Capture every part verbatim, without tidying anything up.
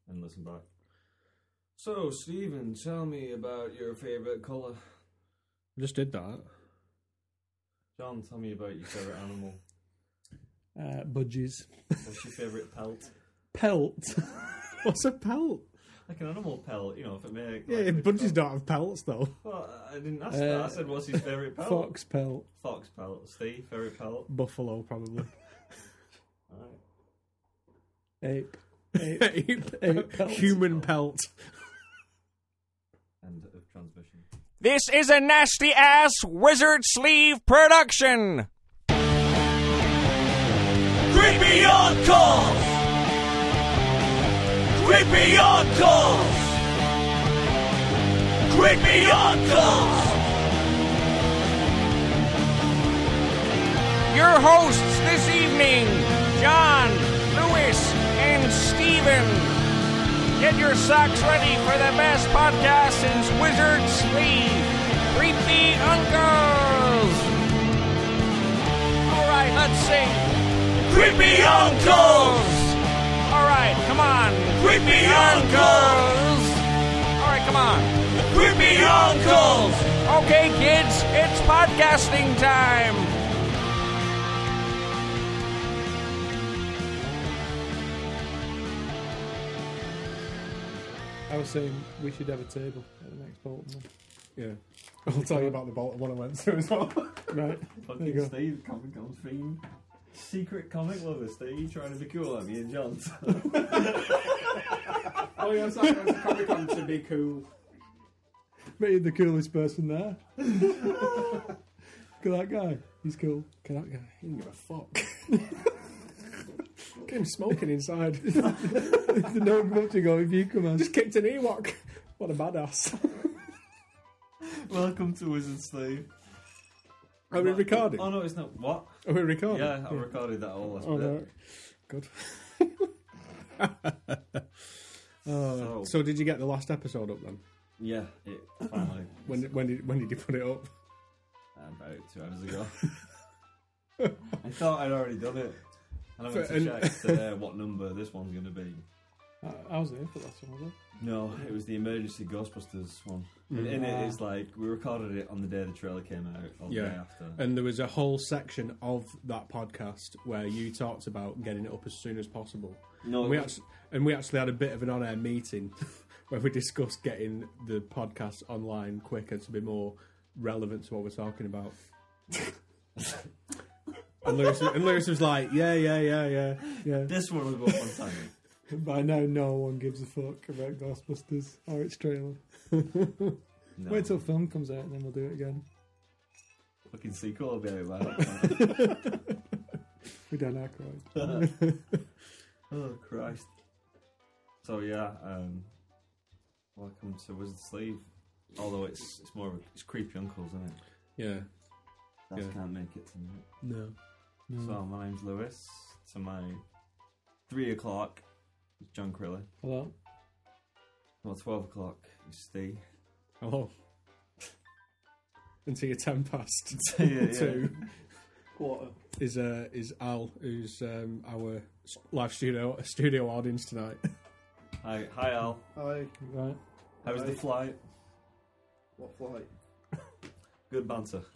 and listen back. So, Stephen, tell me about your favourite colour. I just did that. John, tell me about your favourite animal. Uh, budgies. What's your favourite pelt? Pelt? What's a pelt? Like an animal pelt, you know, if it makes... Yeah, like, budgies pelt. don't have pelts, though. Well, I didn't ask Uh, that. I said, what's his favourite pelt? Fox pelt. Fox pelt. Steve, favourite pelt? Buffalo, probably. Alright. Ape. Ape. Ape. Ape pelt. Human pelt. End of transmission. This is a nasty-ass Wizard Sleeve production! Creepy Uncles! Creepy Uncles! Creepy Uncles! Your hosts this evening, John, Lewis, and Steven. Get your socks ready for the best podcast since Wizard Sleeve. Creepy Uncles! Alright, let's sing. Creepy Uncles! Alright, come on. Creepy Uncles! Alright, come on. Creepy Uncles! Okay, kids, it's podcasting time. I was saying we should have a table at the next Bolton one. Yeah. I'll tell you about the Bolton one I went to as well. Right. There you Fucking go. Steve, Comic Con fiend. Secret comic lover, Steve, trying to be cool at me and John. Oh yeah, so I went to Comic Con to be cool. Made the coolest person there. Look at that guy. He's cool. Look at that guy. He didn't give a fuck. Get him smoking inside. There's no much to go if you come on. Just kicked an Ewok. What a badass. Welcome to Wizard Steve. Are we recording? Oh no, it's not. What? Are we recording? Yeah, I recorded that all last Oh, bit. no. Good. oh, So- so did you get the last episode up then? Yeah, it finally. When did, when did when did you put it up? About two hours ago. I thought I'd already done it. And I went For- to and- check uh, what number this one's going to be. I, I was there for that one, was No, it was the emergency Ghostbusters one. Mm. In it, it's like we recorded it on the day the trailer came out, or the Yeah. day after. And there was a whole section of that podcast where you talked about getting it up as soon as possible. No, And we, it was- actually, and we actually had a bit of an on-air meeting where we discussed getting the podcast online quicker to be more relevant to what we're talking about. and, Lewis, and Lewis was like, yeah, yeah, yeah, yeah, yeah. this one will go up on time. By now, no one gives a fuck about Ghostbusters or its trailer. No. Wait till film comes out and then we'll do it again. Fucking sequel will be out by that point. We don't Aykroyd. Oh Christ! So yeah, um, welcome to Wizard Sleeve. Although it's it's more of a, it's creepy uncles, isn't it? Yeah. That Yeah. can't make it tonight. No. no. So my name's Lewis. To my three o'clock is John Crilly. Hello. Well, twelve o'clock is Steve. Hello. Until your ten past yeah, yeah. two Quarter. is uh, is Al, who's um, our s- live studio studio audience tonight. Hi, hi Al. Hi. Right. How was Hi. the flight? What flight? Good banter. Let's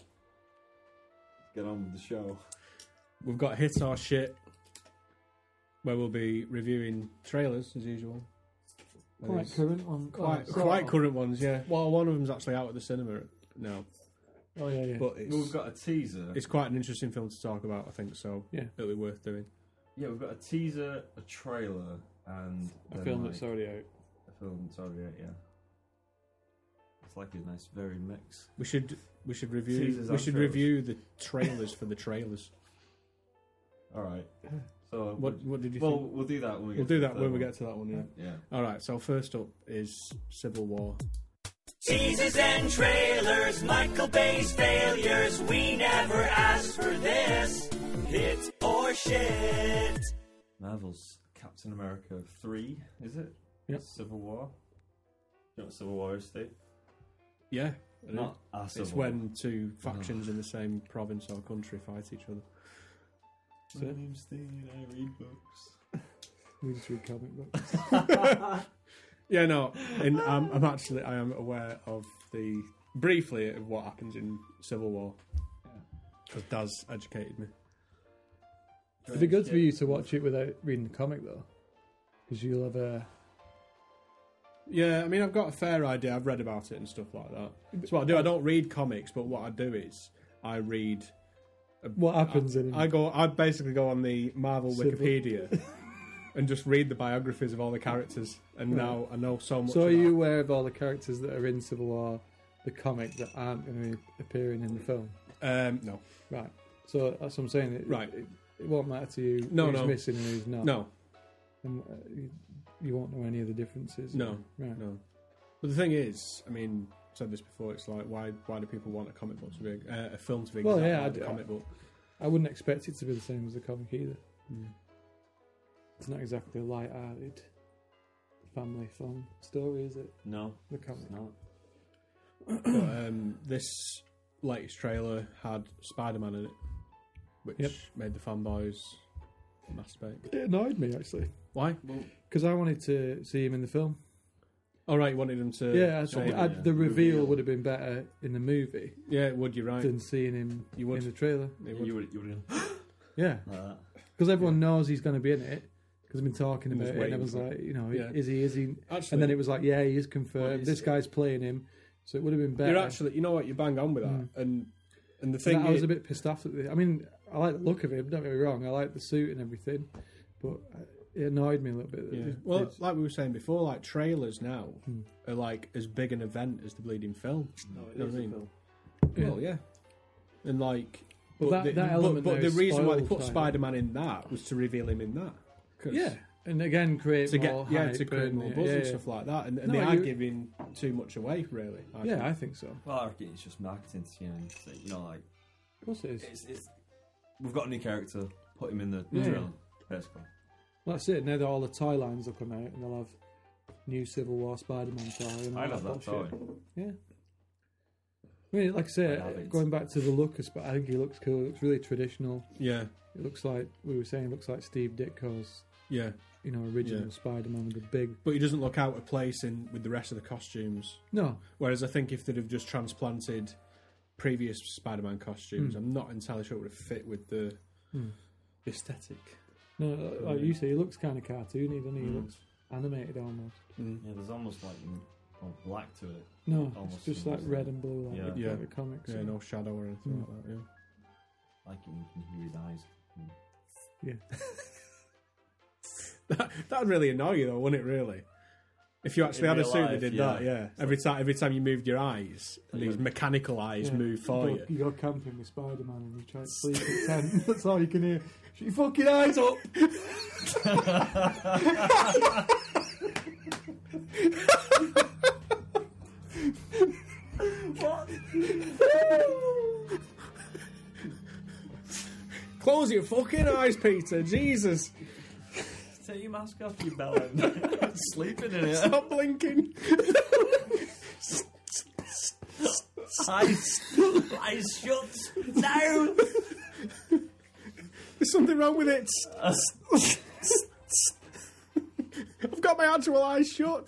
get on with the show. We've got Hit or Shit, where we'll be reviewing trailers as usual. Quite There's current one. Quite, oh, quite sort current ones, yeah. Well, one of them's actually out at the cinema now, of. Oh yeah, yeah. but it's We've got a teaser. it's quite an interesting film to talk about, I think. So Yeah. it'll be worth doing. Yeah, we've got a teaser, a trailer, and a then, film like, that's already out. a film that's already out. Yeah, it's like a nice, very mix. We should we should review Teasers we and should trailers. review the trailers for the trailers. All right. So What what did you Well, think? we'll do that when we. We'll get do to that the when we third get to that one. Yeah. one. Yeah. All right. So first up is Civil War. Teasers and trailers, Michael Bay's failures. We never asked for this. Hit or shit. Marvel's Captain America three, is it? Yep. Civil War. You know what Civil War is, Steve? Yeah. I know. Not a Civil It's War. when two factions in the same province or country fight each other. My name's Steve, I read books. We just read comic books. Yeah, no, and I'm, I'm actually I am aware of the briefly of what happens in Civil War because Daz educated me. It'd be good for you to watch it without reading the comic, though, because you'll have a. Yeah, I mean, I've got a fair idea. I've read about it and stuff like that. That's what I do. I don't read comics, but what I do is I read. A, What happens I, in? I go. I basically go on the Marvel Civil- Wikipedia and just read the biographies of all the characters. And Right. now I know so much. So, are about- you aware of all the characters that are in Civil War, the comic that aren't going to be appearing in the film? Um, no, Right. So that's what I'm saying. It, Right. It, it won't matter to you No, who's no. missing and who's not. no, And, uh, you, you won't know any of the differences. No. Right. no. But the thing is, I mean, I've said this before. It's like why why do people want a comic book to be uh, a film to be Well, exactly yeah, like I a d- comic book? I wouldn't expect it to be the same as the comic either. Mm. It's not exactly a light-hearted family fun story, is it? No, The comic. it's not. But um, this latest trailer had Spider-Man in it, which Yep. made the fanboys masturbate. It annoyed me actually Why? because I wanted to see him in the film. Oh, right, you wanted them to... yeah, I, show I, it, I, yeah. the reveal would have been better in the movie Yeah, it would, you're right. than seeing him You would. in the trailer. It would. You would, you would have Yeah, like that. because everyone knows he's going to be in it because I've been talking I'm about just it, and waiting everyone's for like, you know, Yeah. is he? Is he? Actually, And then it was like, yeah, he is Well, confirmed. it's- This guy's playing him, so it would have been better. you're actually... You know what? You bang on with that. Mm. And and the And thing I was is... a bit pissed off at the. I mean, I like the look of him. Don't get me wrong. I like the suit and everything, but it annoyed me a little bit. that Yeah. it- Well, it's- like we were saying before, like trailers now Hmm. are like as big an event as the bleeding film. No, You know what I mean? yeah. Well, yeah. And like... But that- the, that but- element but, there the is reason why they spoiled put by it. Spider-Man in that was to reveal him in that. 'Cause- yeah, and again, create to more get yeah hype to create and- more buzz yeah, and yeah. stuff like that, and, and No, they are you- giving too much away, really. I Yeah, think. I think so. Well, I reckon it's just marketing to you know, so, you know, like Of course it is. it's, it's we've got a new character, put him in the Yeah. trailer, basically. That's it. Now that all the toy lines will come out, and they'll have new Civil War Spider-Man toy. And all I love that bullshit. toy. Yeah. I mean, like I say, I have it. going back to the look of Spider, I think he looks cool. It looks really traditional. Yeah, It looks like we were saying. It looks like Steve Ditko's, yeah, you know, original Yeah. Spider-Man with the big. but he doesn't look out of place in with the rest of the costumes. No, Whereas I think if they'd have just transplanted previous Spider-Man costumes, Hmm. I'm not entirely sure it would have fit with the Hmm. aesthetic. no, like you say, he looks kind of cartoony, doesn't he? He Mm. looks animated almost. Mm. Yeah, there's almost like mm, well, black to it, No, Almost it's just like seems- red and blue, like, Yeah. the, Yeah. like the comics. Yeah, no shadow or anything Mm. like that. Yeah. like you can hear his eyes. Yeah. That that'd really annoy you, though, wouldn't it? Really, if you actually In had a real suit that life, did yeah. that, yeah. Every time, every time you moved your eyes, Like these you- mechanical eyes Yeah. move for you you. go, you go camping with Spider-Man and you try to sleep at ten. That's all you can hear. Shut your fucking eyes up! Close your fucking eyes, Peter. Jesus, Take your mask off, you bellend. Sleeping in it. stop blinking. Eyes, eyes shut. No. There's something wrong with it. I've got my actual eyes shut.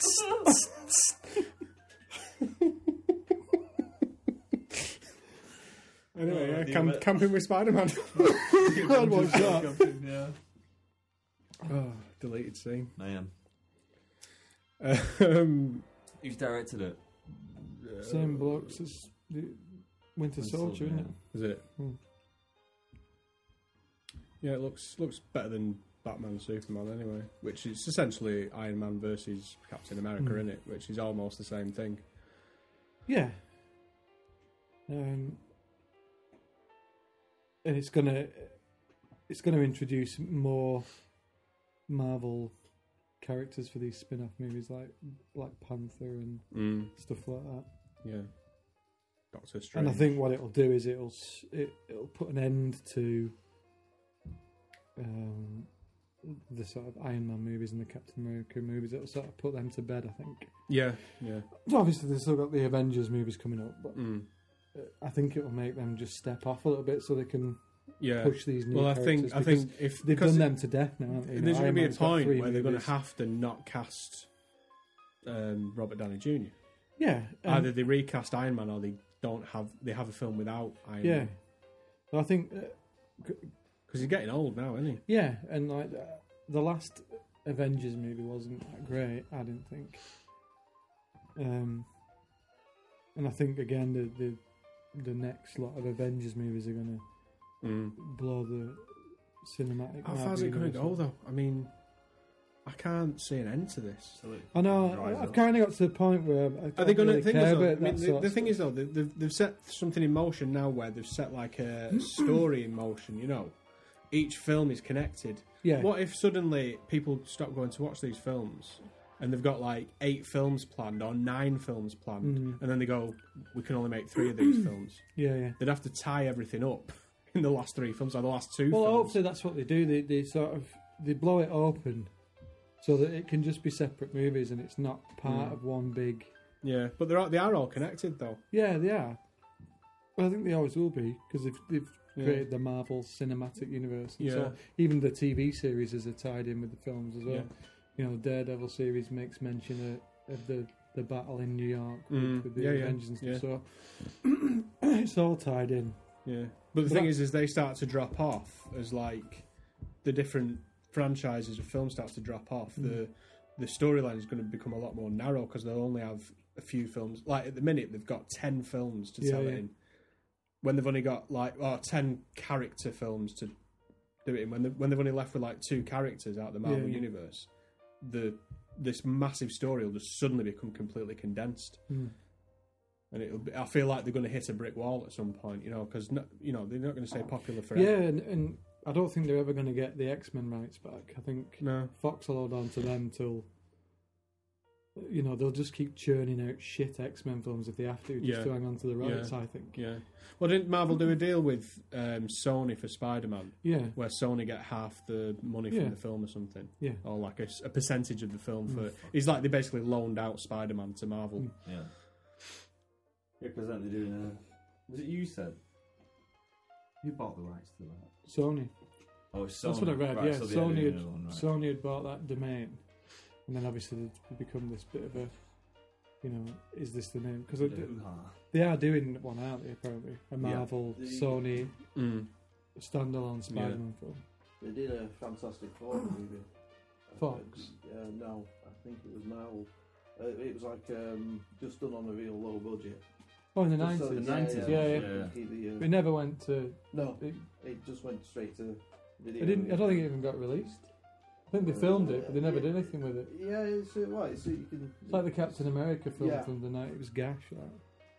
Anyway, yeah, the camp, event- camping with Spider-Man. I'd watch that. Yeah. Oh, deleted scene. Man, Um, who's directed it? Same blokes as the Winter Winter Soldier, Soldier, isn't it? is it? Hmm. Yeah, it looks looks better than Batman Superman anyway, which is essentially Iron Man versus Captain America, Hmm. in it, which is almost the same thing. Yeah. Um, and it's gonna it's gonna introduce more Marvel characters for these spin-off movies like Black Panther and Mm. stuff like that. Yeah, Doctor Strange. And I think what it'll do is it'll s- it, it'll put an end to um, the sort of Iron Man movies and the Captain America movies. It'll sort of put them to bed, I think. yeah, yeah. So obviously, they've still got the Avengers movies coming up, but Mm. uh, I think it'll make them just step off a little bit so they can yeah. push these new Well, I characters. think I because think if they've because done them to death now. Haven't they? You there's know, going to be a Iron Man's got point three where they're going to movies. have to not cast um, Robert Downey Junior Yeah, um, Either they recast Iron Man or they don't have they have a film without Iron yeah. Man. But I think uh, Because he's getting old now, isn't he? yeah, and like uh, the last Avengers movie wasn't that great. I didn't think. Um, and I think again the the the next lot of Avengers movies are going to Mm. blow the cinematic. How Marvel far's it going to universe go up. though? I mean, I can't see an end to this. So it I know. dries I- I've up. kind of got to the point where I don't Are they going really to think? care Though, I about mean, that the, sort the of thing stuff. is though, they- they've, they've set something in motion now where they've set like a story in motion. You know, each film is connected. Yeah. What if suddenly people stop going to watch these films and they've got like eight films planned or nine films planned, Mhm. and then they go, "We can only make three of these films." Yeah, yeah. They'd have to tie everything up in the last three films or the last two. Well, films. hopefully that's what they do. They they sort of they blow it open so that it can just be separate movies and it's not part Mm. of one big. Yeah, but they're all, they are all connected though. Yeah, they are. Well, I think they always will be because they've, they've Yeah. created the Marvel Cinematic Universe. And Yeah. So even the T V series are tied in with the films as well. Yeah. You know, the Daredevil series makes mention of, of the, the battle in New York with, Mm. with the Yeah, yeah. Avengers and stuff. Yeah. So it's all tied in. Yeah, but the But thing that- is, is they start to drop off as like the different franchises of film starts to drop off. Mm. The the storyline is going to become a lot more narrow because they'll only have a few films. Like at the minute, they've got ten films to Yeah, tell yeah. it in. When they've only got like oh, ten character films to do it in. When they, when they've only left with like two characters out of the Marvel Yeah, yeah. universe, the this massive story will just suddenly become completely condensed. Mm. And it'll be, I feel like they're going to hit a brick wall at some point, you know, because no, you know they're not going to stay popular forever. Yeah, and, and I don't think they're ever going to get the X-Men rights back. I think No. Fox will hold on to them till, you know, they'll just keep churning out shit X-Men films if they have to, just Yeah. to hang on to the rights, Yeah. I think. Yeah. Well, didn't Marvel do a deal with um, Sony for Spider-Man, Yeah, where Sony get half the money from Yeah. the film or something, yeah. or like a, s- a percentage of the film for? Mm. It's like they basically loaned out Spider-Man to Marvel. Mm. Yeah. Yeah, because aren't they doing a... Was it you said? Who bought the rights to that? Sony. Oh, it's Sony. That's what I read, Right, yeah. so they are Sony doing had, another one, right. Sony had bought that domain, and then obviously they'd become this bit of a, you know, is this the name? Because Bit of hoo-ha. they are doing one, aren't they, apparently? A Marvel, The- Sony, Mm. standalone Spider-Man film. They did a Fantastic Four movie. Fox? Uh, no, I think it was Marvel. Uh, it was like um, just done on a real low budget. Oh, in the Just so- nineties. The nineties, Yeah, yeah. yeah. Keep the, uh, It never went to... no, It, it just went straight to video. it didn't, I don't think it even got released. I think they filmed it, but they never did anything with it. Yeah, it's uh, what? It's, you can. It's like the Captain America film Yeah. from the night. It was Gash, right?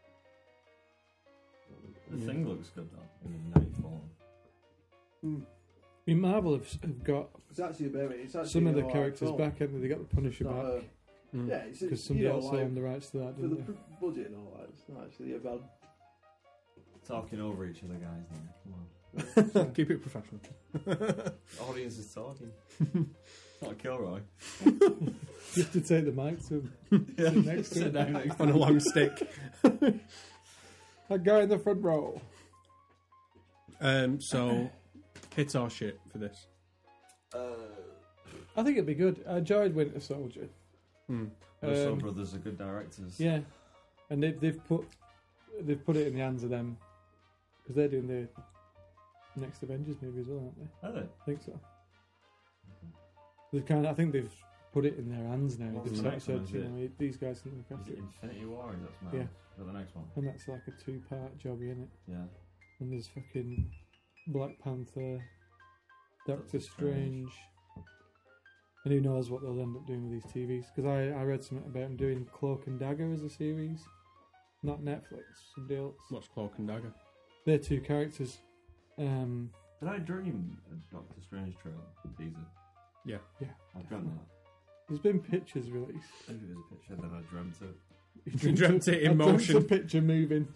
The Yeah. thing looks good though, in the ninety-four. Mm. I mean, Marvel have, have got It's actually a very. It's actually some of the an alright characters film. back, haven't they? They got the Punisher It's not back. a- Mm. yeah, it's Because it's, somebody you know, else like, owned the rights to that, for the didn't they? p- budget and all that. It's not actually a bad. Talking over each other, guys. Now. Come on. Keep it professional. The audience is talking. Not a Kilroy. You have to take the mic to him. Yeah. next to Sit it. down next to On a long stick. That guy in the front row. Um, so, hit or shit for this. Uh, I think it'd be good. I enjoyed Winter Soldier. Mm. Russo Um, brothers are good directors. Yeah, and they've they've put they've put it in the hands of them because they're doing the next Avengers movie as well, aren't they? Are they? I think so. They've kind of, I think they've put it in their hands now. What's They've the sort of next said, one, is you it? know, these guys can look Is after it it, Infinity War? Or is that something Yeah. else? Is that the next one? and that's like a two-part job, isn't it? Yeah. And there's fucking Black Panther, Doctor Doctor Strange, Strange. and who knows what they'll end up doing with these T Vs? Because I, I read something about them doing Cloak and Dagger as a series, not Netflix, somebody else. What's Cloak and Dagger? They're two characters. Um, Did I dream a Doctor Strange trailer teaser? Yeah. Yeah. I've dreamt that. there's been pictures released. I think it was a picture that I dreamt it. You dreamt it in I dreamt motion. the picture moving.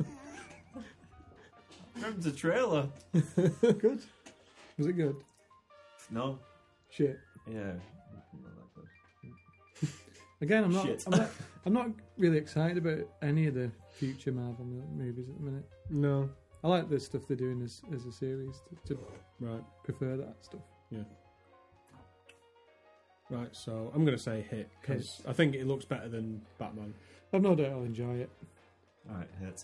Dreamt a trailer. Good. Was it good? No. Shit. Yeah. Not that good. Again, I'm not. Shit. I'm not. I'm not really excited about any of the future Marvel mo- movies at the minute. No. I like the stuff they're doing as as a series. To, to Right. prefer that stuff. Right, so I'm going to say hit, because I think it looks better than Batman. I've no doubt I'll enjoy it. Alright, hit.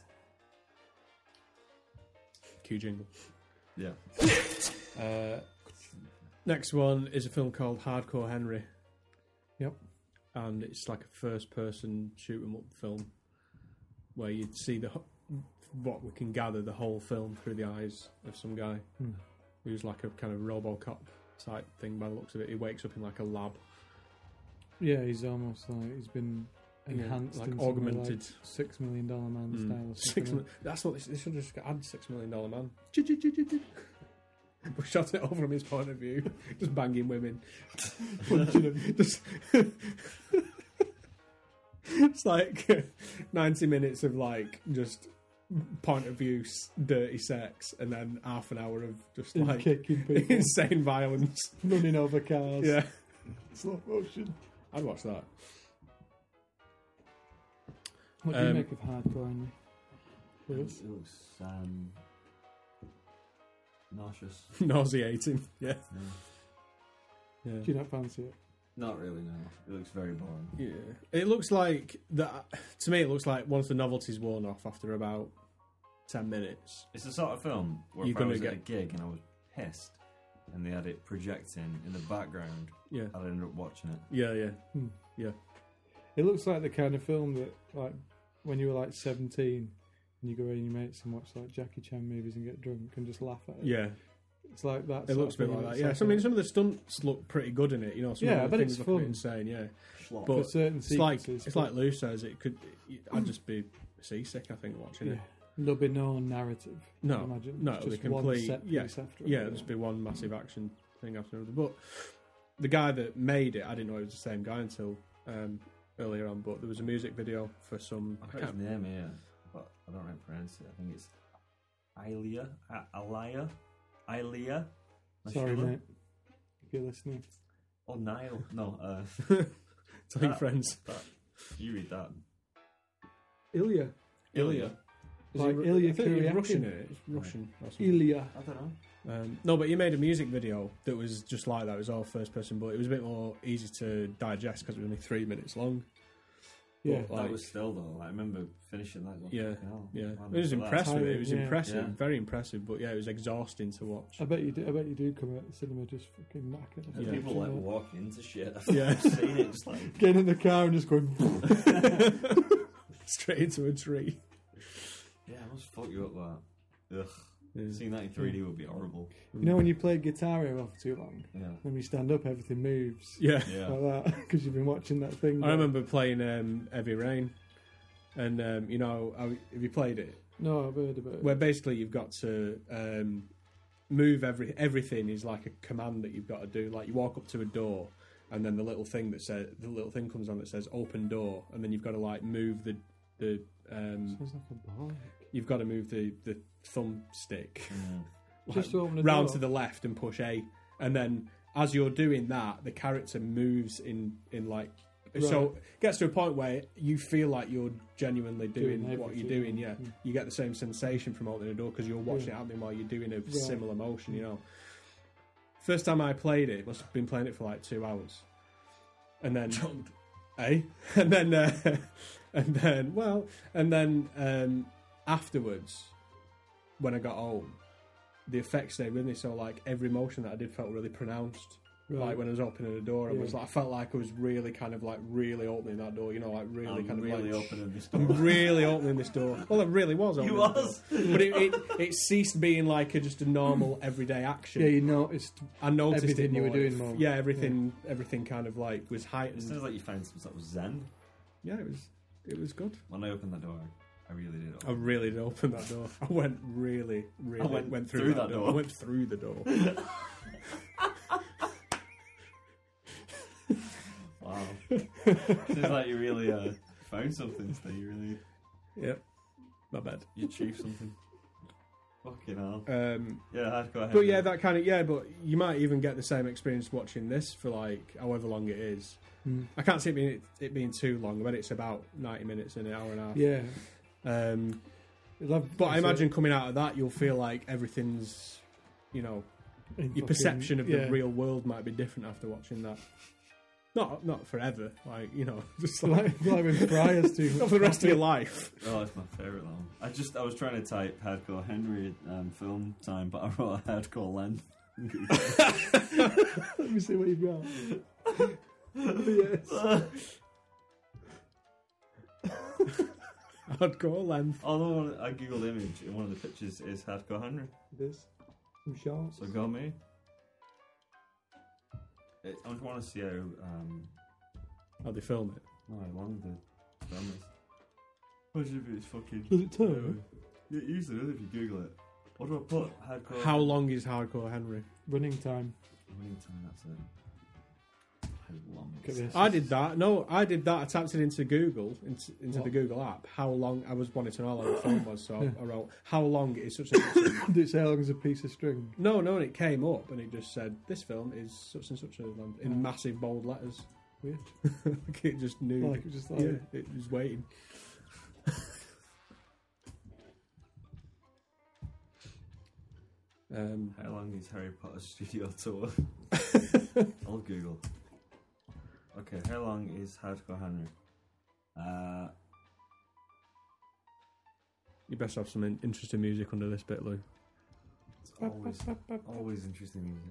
Cue jingle. Yeah. Uh, next one is a film called Hardcore Henry. Yep. And it's like a first-person shoot-'em-up film where you'd see the ho- what we can gather the whole film through the eyes of some guy Hmm. who's like a kind of RoboCop type thing by the looks of it. He wakes up in like a lab, Yeah, he's almost like he's been Yeah, enhanced, like in some way, augmented. like six million dollar man Mm. style. Or Six something. mil- that's what they, they should have just add Six Million Dollar Man. We shot it over from his point of view, just banging women, punching them. Just it's like ninety minutes of like just point of view s- dirty sex, and then half an hour of just And like kicking people, insane violence. running over cars. Yeah, slow motion. I'd watch that. What do you Um, make of Hardcore Henry? It Lewis? looks um, nauseous. Nauseating. Yeah, Yeah. yeah. Do you not fancy it? Not really, no. It looks very boring. Yeah, it looks like that. To me, it looks like once the novelty's worn off after about ten minutes. It's the sort of film where You're if I gonna was get- at a gig and I was pissed and they had it projecting in the background, Yeah, I'd end up watching it. yeah, yeah. Hmm. Yeah. It looks like the kind of film that, like, when you were like seventeen and you go with your mates and watch like Jackie Chan movies and get drunk and just laugh at it. Yeah, It's like that. it sort looks a of bit thing, like and that. it's Yeah, like so I mean, a- some of the stunts look pretty good in it. You know, some Yeah, I of the bet things it's look a bit fun. insane. Yeah, Schlop. for but certain it's like sequences. it's but- like Lou says. It could. I'd just be seasick. I think watching yeah. it. There'll be no narrative. No, I imagine. no, It's it'll be just one complete- set yeah, piece after Yeah, another. it'll just be one massive action thing after another. But the guy that made it, I didn't know it was the same guy until um, earlier on. But there was a music video for some. I've I got his can't, name here, but I don't know how to pronounce it. I think it's Ilya. A- Alaya? Ilya? Sorry, Mashula? mate. If you're listening. Oh, Niall. No, uh, tell your that- friends. that, you read that. Ilya. Ilya. Is Like he, Ru- Ilya I think he's Kuryakin. Russian. In it. It's Russian. Or something. Ilya. I don't know. Um, no, but he made a music video that was just like that. It was all first person, but it was a bit more easy to digest because it was only three minutes long. Yeah. But, like, that was still, though. I remember finishing that. going, Yeah, "Fucking hell, yeah. man, It was look at that." impressive. It was Yeah. impressive, Yeah. very impressive. But yeah, it was exhausting to watch. I bet you do. I bet you do come out the cinema just fucking knackered. And Yeah. people like Yeah. walking into shit. I've Yeah. seen it just like. Getting in the car and just going. Straight into a tree. Yeah, it must fuck you up that. Ugh. Yeah. Seeing that in three D would be horrible. You know when you play Guitar Hero for too long, Yeah. when you stand up, everything moves Yeah. Yeah. like that because you've been watching that thing. I remember playing um, Heavy Rain, and um, you know, have you played it? No, I've heard about it. Where basically you've got to um, move every everything is like a command that you've got to do. Like you walk up to a door, and then the little thing that says the little thing comes on that says "open door," and then you've got to like move the the um, Sounds like a ball. you've got to move the the thumbstick Mm. like, Just to open a round door. to the left and push A, and then as you're doing that, the character moves in in like. So Right. it gets to a point where you feel like you're genuinely doing, Doing what you're everything, doing. Yeah, yeah. you get the same sensation from opening a door because you're watching Yeah. it happening while you're doing a Right. similar motion. You know, first time I played it, must have been playing it for like two hours, and then, eh, and then, uh, and then, well, and then um, afterwards, when I got home, the effects stayed with me. So like every motion that I did felt really pronounced. Right. Like when I was opening the door, I Yeah. was like, I felt like I was really kind of like really opening that door. You know, like really I'm kind of really like opening this door. I'm really opening this door. Well, it really was. You Opening the door. was. but it, it it ceased being like a, just a normal everyday action. Yeah, you noticed. I noticed everything it you were more. doing more. Yeah, everything everything kind of like was It heightened. sounds like you found some sort of zen. Yeah, it was it was good. When I opened that door, I really did. I really did open that door. I went really, really I went through, through that, that door. door. I went through the door. Wow. Seems like you really uh, found something, so you really Yep, my bad. you achieved something. Fucking hell. Um, Yeah, hardcore. But yeah, that kind of yeah. But you might even get the same experience watching this for like however long it is. Mm. I can't see it being, it being too long. I bet it's about ninety minutes and an hour and a half. Yeah, Um, It'll have- But I so- imagine coming out of that, you'll feel like everything's, you know, in your fucking- perception of yeah. the real world might be different after watching that. Not not forever, like, you know, just like, like, like when Friars do. not for the rest of your life. Oh, it's my favourite one. I just I was trying to type hardcore Henry um, film time, but I wrote a hardcore length. Let me see what you've got. Yes. Hardcore length. Although I googled image and one of the pictures is hardcore Henry, It is. Some shorts. so go me. It, I just want to see how um, How they film it. no, how long the film is. Imagine if it's fucking. Does it turn? Yeah, usually if you Google it. What do I put? Hardcore. How long is Hardcore Henry? Running time. Running time. That's it. How long? Look at this. I did that. No, I did that. I typed it into Google, into, into the What? Google app. How long? I was wanting to know how long the film was, so I, I wrote, "How long is such and such?" Did it say how long is a piece of string? No, no, and it came up, and it just said, "This film is such and such a length," in massive bold letters. Weird. Like it just knew. Like it just like yeah, it was waiting. um, How long is Harry Potter studio tour? I'll Google. Okay, how long is Hardcore Henry? Uh, you best have some in- interesting music under this bit, Lou. it's always, always interesting music.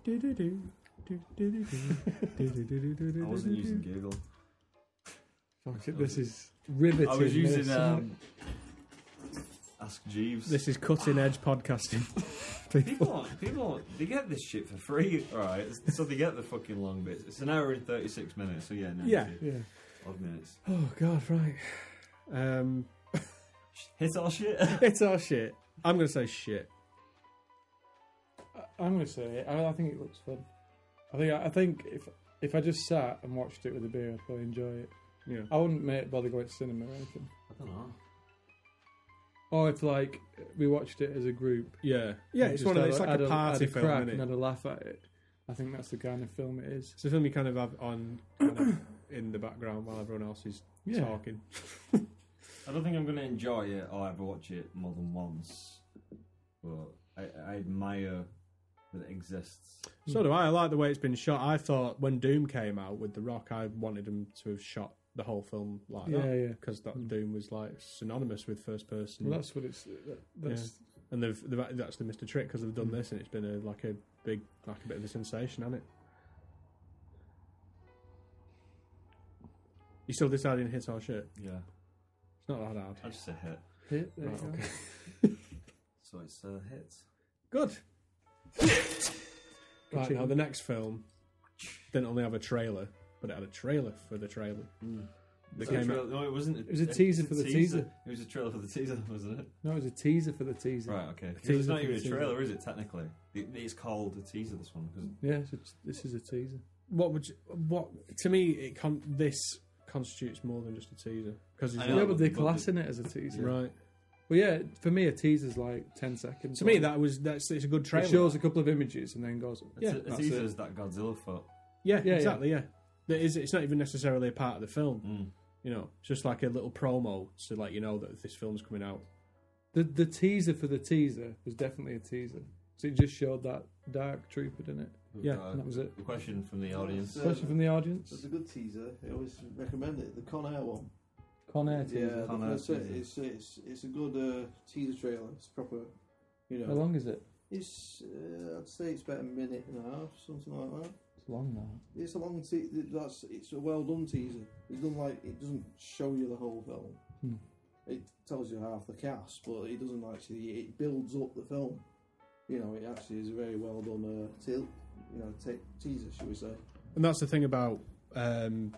I wasn't using Google. Fuck it, this is riveting. I was using this, um, Ask Jeeves. This is cutting edge podcasting. People, people, they get this shit for free, alright? So they get the fucking long bits. It's an hour and thirty-six minutes, so yeah, ninety Yeah. yeah. odd minutes. Oh God, right. Um, Hit all shit. it's our shit. I'm gonna say shit. I- I'm going to say it. I, I think it looks fun. I think I think if if I just sat and watched it with a beer, I'd probably enjoy it. Yeah. I wouldn't make bother going to cinema or anything. I don't know. Or if like we watched it as a group. Yeah. Yeah. and It's just one of had it's like had a party had a film, crack isn't and it? had a laugh at it. I think that's the kind of film it is. It's a film you kind of have on kind of in the background while everyone else is Yeah. talking. I don't think I'm going to enjoy it or ever watch it more than once. But I, I admire that it exists. So do I. I like the way it's been shot. I thought when Doom came out with The Rock, I wanted him to have shot the whole film like Yeah, that. yeah. Because that Doom was like synonymous with first person. Well, that's what it's. That, that's and they've, they've actually missed a trick because they've done this, and it's been a, like a big, like a bit of a sensation, hasn't it? You still deciding to hit our shit? Yeah. It's not that hard. I just say hit. hit. There Right, you go. okay. So it's uh, hits. Good. Right, Continue. now the next film didn't only have a trailer, but it had a trailer for the trailer. They Was it a came trail- out. No, it wasn't. It was a teaser for the teaser. It was a trailer for the teaser, wasn't it? No, it was a teaser for the teaser. Right, okay. 'Cause teaser it's not for even the a teaser. trailer, is it, technically? It, it's called a teaser, this one. Cause Yeah, so it's- this is a teaser. What would you, what to me it con- this constitutes more than just a teaser because I Yeah, know, but they're but classing it as a teaser. right. Well, yeah, for me, a teaser's like ten seconds. To me, that was that's it's a good trailer. it shows a couple of images and then goes. it's Yeah, a, a that's teaser it. is that Godzilla foot. yeah, yeah, exactly. Yeah, There is, it's not even necessarily a part of the film. Mm. You know, it's just like a little promo to let you know that this film's coming out. The the teaser for the teaser was definitely a teaser. So it just showed that Dark Trooper, didn't it? Yeah, Uh, and that was it. a question from the audience. So- Question from the audience. It's a good teaser. I always recommend it. The Con Air one. Con Air Yeah, teaser. the Con Air first- teaser. it's it's it's a good uh, teaser trailer. It's proper. You know, How long is it? it's uh, I'd say it's about a minute and a half, something like that. It's long now. It's a long te- that's it's a well done teaser. It's done like it doesn't show you the whole film. Hmm. It tells you half the cast, but it doesn't actually. It builds up the film. You know, it actually is a very well done uh, te- you know te- teaser, should we say? And that's the thing about um,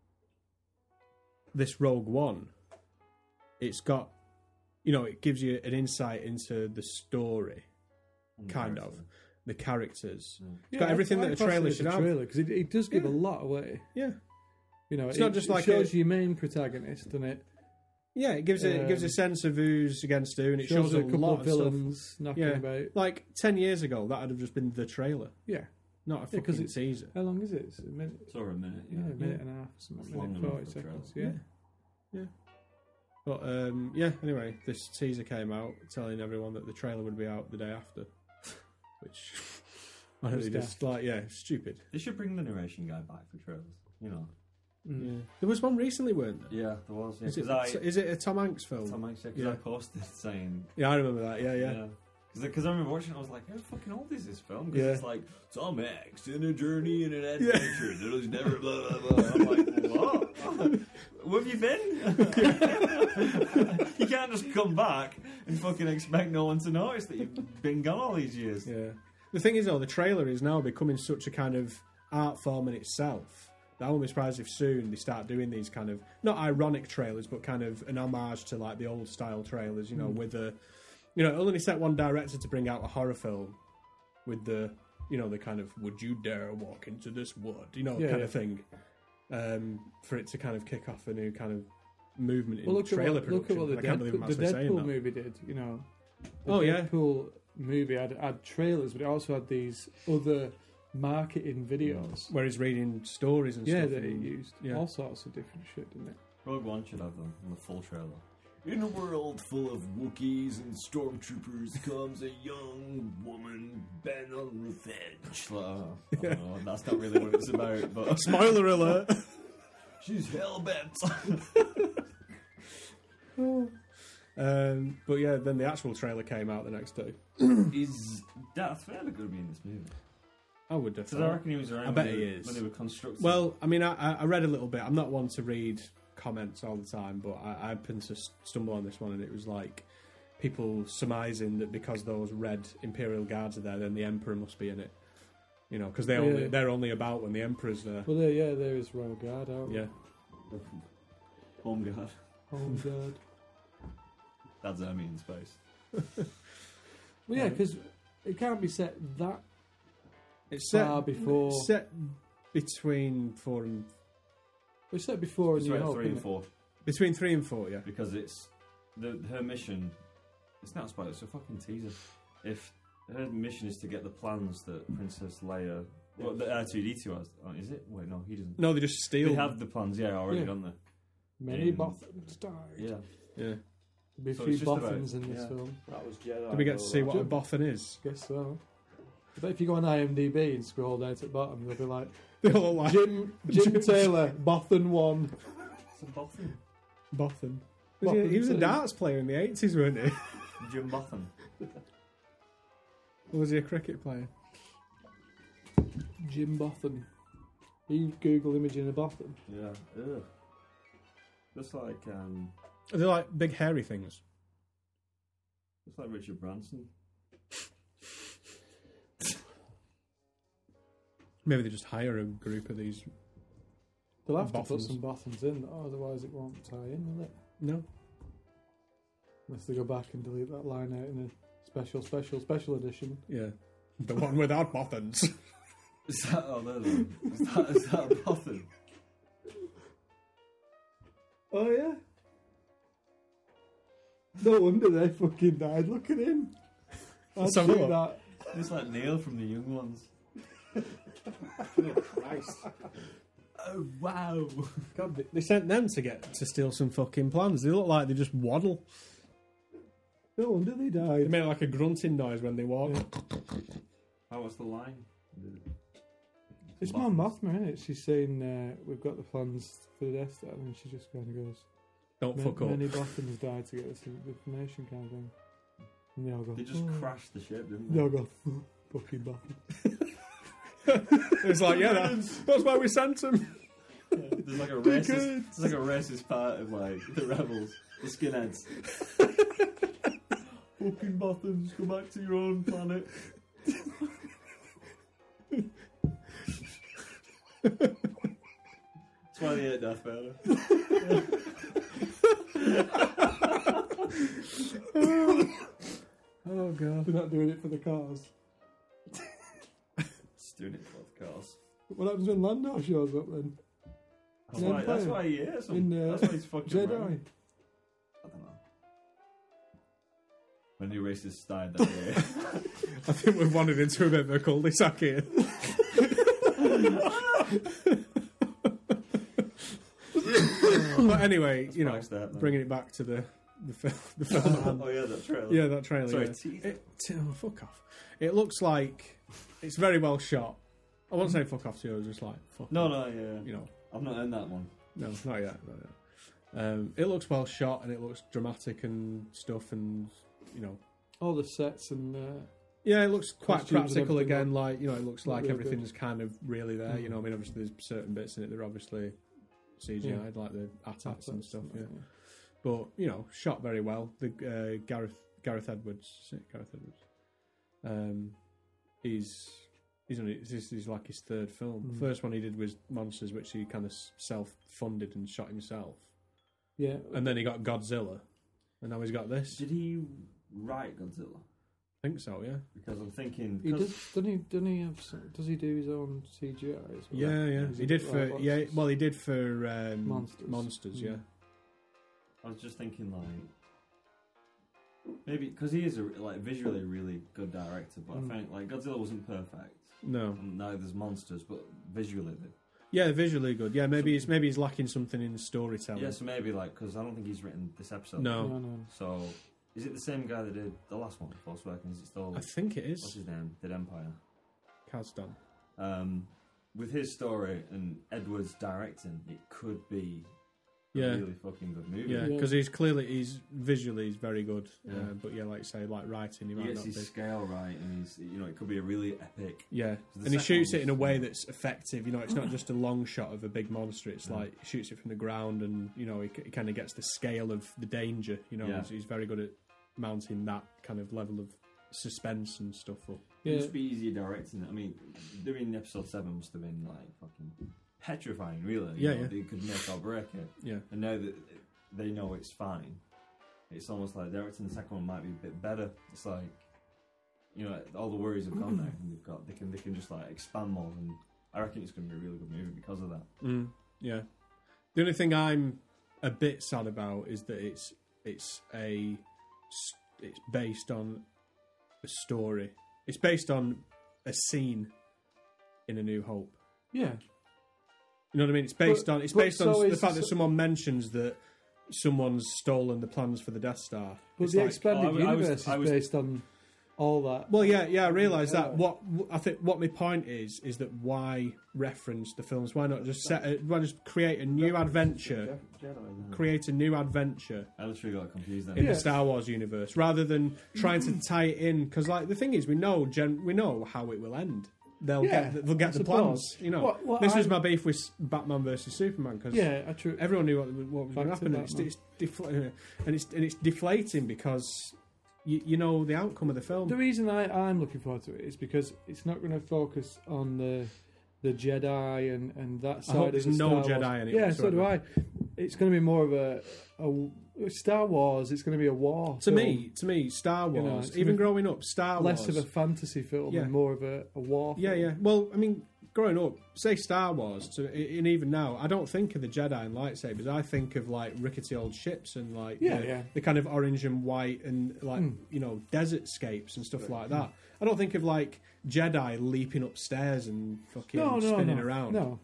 this Rogue One. It's got, you know, it gives you an insight into the story, kind of, the characters. It's got everything that a trailer should have. Because it, it does give Yeah. a lot away. Yeah, You know, It's it, not just it like shows a- your main protagonist, and it yeah. It gives a, it gives a Um, sense of who's against who, and it shows, shows, a a couple lot of of stuff. villains knocking Yeah. about. Like ten years ago, that would have just been the trailer, Yeah. not a Yeah, fucking 'cause it's- teaser. How long is it? It's a minute. It's over a minute. Yeah, Yeah. a minute and a half, something, It's minute long forty enough for a seconds. trailer. Yeah. Yeah. But um, yeah, anyway, this teaser came out telling everyone that the trailer would be out the day after, which I don't know, just like yeah, stupid. They should bring the narration guy back for trailers. You know. Mm. Yeah. There was one recently, weren't there? Yeah, there was. Yeah, is, it, I, is it a Tom Hanks film? Tom Hanks, yeah, because Yeah. I posted saying. Yeah, I remember that. Yeah, yeah. Because yeah. I remember watching it, I was like, how fucking old is this film? Because Yeah. it's like, Tom Hanks in a journey and an adventure that was never blah, blah, blah. I'm like, what? Where have you been? You can't just come back and fucking expect no one to notice that you've been gone all these years. Yeah. The thing is, though, the trailer is now becoming such a kind of art form in itself that I won't be surprised if soon they start doing these kind of, not ironic trailers, but kind of an homage to like the old style trailers, you know, mm. with the, you know, it'll only set one director to bring out a horror film with the, you know, the kind of, would you dare walk into this wood, you know, Yeah, kind yeah. of thing, um, for it to kind of kick off a new kind of movement in Well, look trailer at what, look production. at what the, I can't believe I'm Deadpool, the actually saying Deadpool that. movie did. You know, the Oh, yeah. Deadpool movie had, had trailers, but it also had these other marketing videos. Where he's reading stories and Yeah, stuff. that he and- used yeah. all sorts of different shit, didn't it? Rogue One should have them in the full trailer. In a world full of Wookiees and stormtroopers comes a young woman bent on revenge. Like, oh, I don't know, that's not really what it's about, but Spoiler alert! she's hell-bent. um, but yeah, then the actual trailer came out the next day. Is Darth Vader going to be in this movie? I would have Because I thought. reckon he was around I bet when, he they, is. when they were constructing. Well, I mean, I, I read a little bit. I'm not one to read comments all the time, but I, I happened to stumble on this one, and it was like people surmising that because those red Imperial Guards are there, then the Emperor must be in it. You know, because they Yeah. only they're only about when the Emperor's there. Well, there, yeah, there is Royal Guard out. Yeah, Home Guard. Home Guard. That's Ermi in space. Well, yeah, because it can't be set that it's far set before. it's set between four and It's set before It's New right Hope, three and isn't it? four. between three and four. Yeah, Because it's the her mission. It's not a spoiler. It's a fucking teaser. If her mission is to get the plans that Princess Leia, well, the R two D two has. Oh, is it? Wait, no, he doesn't. no, they just steal. They have the plans, yeah, already, Yeah. don't they? Many Um, Bothans died. Yeah. yeah. There'll be a So few it's just about- Bothans in this yeah. film. That was Jedi. Did we get to see what a Jim- boffin is? Guess so. I bet if you go on IMDb and scroll down to the bottom, they'll be like They all look like Jim Jim Taylor, Bothan one. It's a Boffin. Boffin. Boffin He was a too. darts player in the eighties, weren't he? Jim Boffin. Or was he a cricket player? Jim Bothan. You Google imaging a Bothan. Yeah. Ugh. Just like um, Are they like big hairy things? just like Richard Branson. Maybe they just hire a group of these. They'll have to Bothans. put some Bothans in, oh, otherwise it won't tie in, will it? No. Unless they go back and delete that line out in a special, special, special edition. Yeah. The one without boffins. Is that? Oh, there's one. Is that, is that a Boffin? Oh yeah. No wonder they fucking died. Look at him. I'd Let's have a shoot look. that. It's like Neil from the Young Ones. Christ. Oh wow! God, they- they sent them to get to steal some fucking plans. They look like they just waddle. No wonder they They died. make like a grunting noise when they walk. How was the line? It's Mon Mothma, isn't it? She's saying uh, we've got the plans for the Death Star, and she just kind of goes, Don't "Ma- fuck up. Many Bothans died to get this information, kind of thing. And they all go, They just "Oh." crashed the ship, didn't They they? all go, fucking Bothans. It's like, yeah, that, that's why we sent them. There's like a racist, there's like a racist part of like the rebels, the skinheads. Fucking Bothans, go back to your own planet. That's why they ate Darth Vader. Oh god. They're not doing it for the cars. It's doing it for the cars. What happens when Lando shows up then? That's In why, that's Empire? why he is. In, uh, That's why he's fucking Jedi. around. I don't know. When the racists died that day. I think we've wandered into a bit of a cul-de-sac here. but anyway, you know, Spike's there, then. bringing it back to the the, fil- the film. Oh yeah, that trailer. Yeah, that trailer. Sorry, yeah. teaser. It, oh, fuck off. It looks like it's very well shot. I won't say fuck off to you. I was just like fuck. No, off. no, yeah. You know, I've not heard that one. no, not yet. Not yet. Um, it looks well shot and it looks dramatic and stuff, and you know, All the sets and uh, yeah, it looks quite Costumes and practical everything again. Like you know, it looks look like really everything's kind of really there. Mm. You know, I mean, obviously there's certain bits in it that are obviously C G I'd, like the attacks and stuff. Yeah. But you know, shot very well. The uh, Gareth Gareth Edwards, is it Gareth Edwards. Um, he's he's only this is like his third film. Mm. The first one he did was Monsters, which he kind of self-funded and shot himself. Yeah, And then he got Godzilla, and now he's got this. Did he write Godzilla? I think so, yeah. Because I'm thinking. he 'cause- does. Doesn't he? Doesn't he have? Some, does he do his own C G I? As well? Yeah, yeah. Is He it did like for what's- yeah. Well, he did for um, Monsters. Monsters, Mm. yeah. I was just thinking like maybe because he is a like visually a really good director, but Mm. I think like Godzilla wasn't perfect. No, And now there's monsters, but visually, they, yeah, visually good. Yeah, maybe he's maybe he's lacking something in storytelling. yeah. So maybe like because I don't think he's written this episode. No. No, no. So is it the same guy that did the last one, Force Awakens? Is it still I think it what's is his name? Did Empire? Kazdan. Um, with his story and Edwards directing, it could be Yeah. a really fucking good movie. Yeah, Yeah. because he's clearly he's visually he's very good. Yeah. Uh, but yeah, like you say, like writing, he He might gets not his be. scale right, and he's you know it could be a really epic. Yeah, The and he second shoots one it in a was- way that's effective. You know, it's not just a long shot of a big monster. It's Yeah. like he shoots it from the ground, and you know, he, he kind of gets the scale of the danger. You know, Yeah. he's, he's very good at mounting that kind of level of suspense and stuff up. It Yeah, must be easier directing it. I mean, doing episode seven must have been like fucking petrifying, really. You Yeah, know, yeah. They could make or break it. Yeah, And now that they know it's fine, it's almost like directing the second one might be a bit better. It's like, you know, all the worries have gone now, and they've got they can they can just like expand more. And I reckon it's going to be a really good movie because of that. mm, yeah. The only thing I'm a bit sad about is that it's it's a s- it's based on a story. It's based on a scene in A New Hope. yeah. You know what I mean? It's based But- on it's but based so on the is- fact that someone mentions that someone's stolen the plans for the Death Star. But It's the like- expanded Oh, I was- I was- universe I is was- based on all that. well, yeah, yeah, I realise that. Yeah. What I think, what my point is, is that why reference the films? Why not just set? A, why just create a new adventure? Create a new adventure I literally got confused then. in Yeah. the Star Wars universe, rather than trying to tie it in. Because, like, the thing is, we know, gen- we know how it will end. They'll Yeah, get, they'll get I the suppose. plans. You know, What- what this was I'm- my beef with Batman versus Superman because Yeah, I true. everyone knew what, what was going to Back to happen, and it's, Batman. it's defla- and it's and it's deflating because you, you know the outcome of the film. The reason I, I'm looking forward to it is because it's not going to focus on the the Jedi and, and that side hope of there's the no Star Jedi Wars. in it Yeah, so do I. whatsoever. It's going to be more of a, a Star Wars. It's going to be a war. To film. me, to me, Star Wars. You know, it's even gonna- growing up, Star less Wars. of a fantasy film Yeah. and more of a, a war. yeah, film. yeah. Well, I mean, growing up, say Star Wars, to, and even now, I don't think of the Jedi and lightsabers. I think of like rickety old ships and like Yeah, the, yeah. the kind of orange and white and like Mm. you know desert scapes and stuff like that. I don't think of like Jedi leaping upstairs and fucking No, no, spinning no, around. No,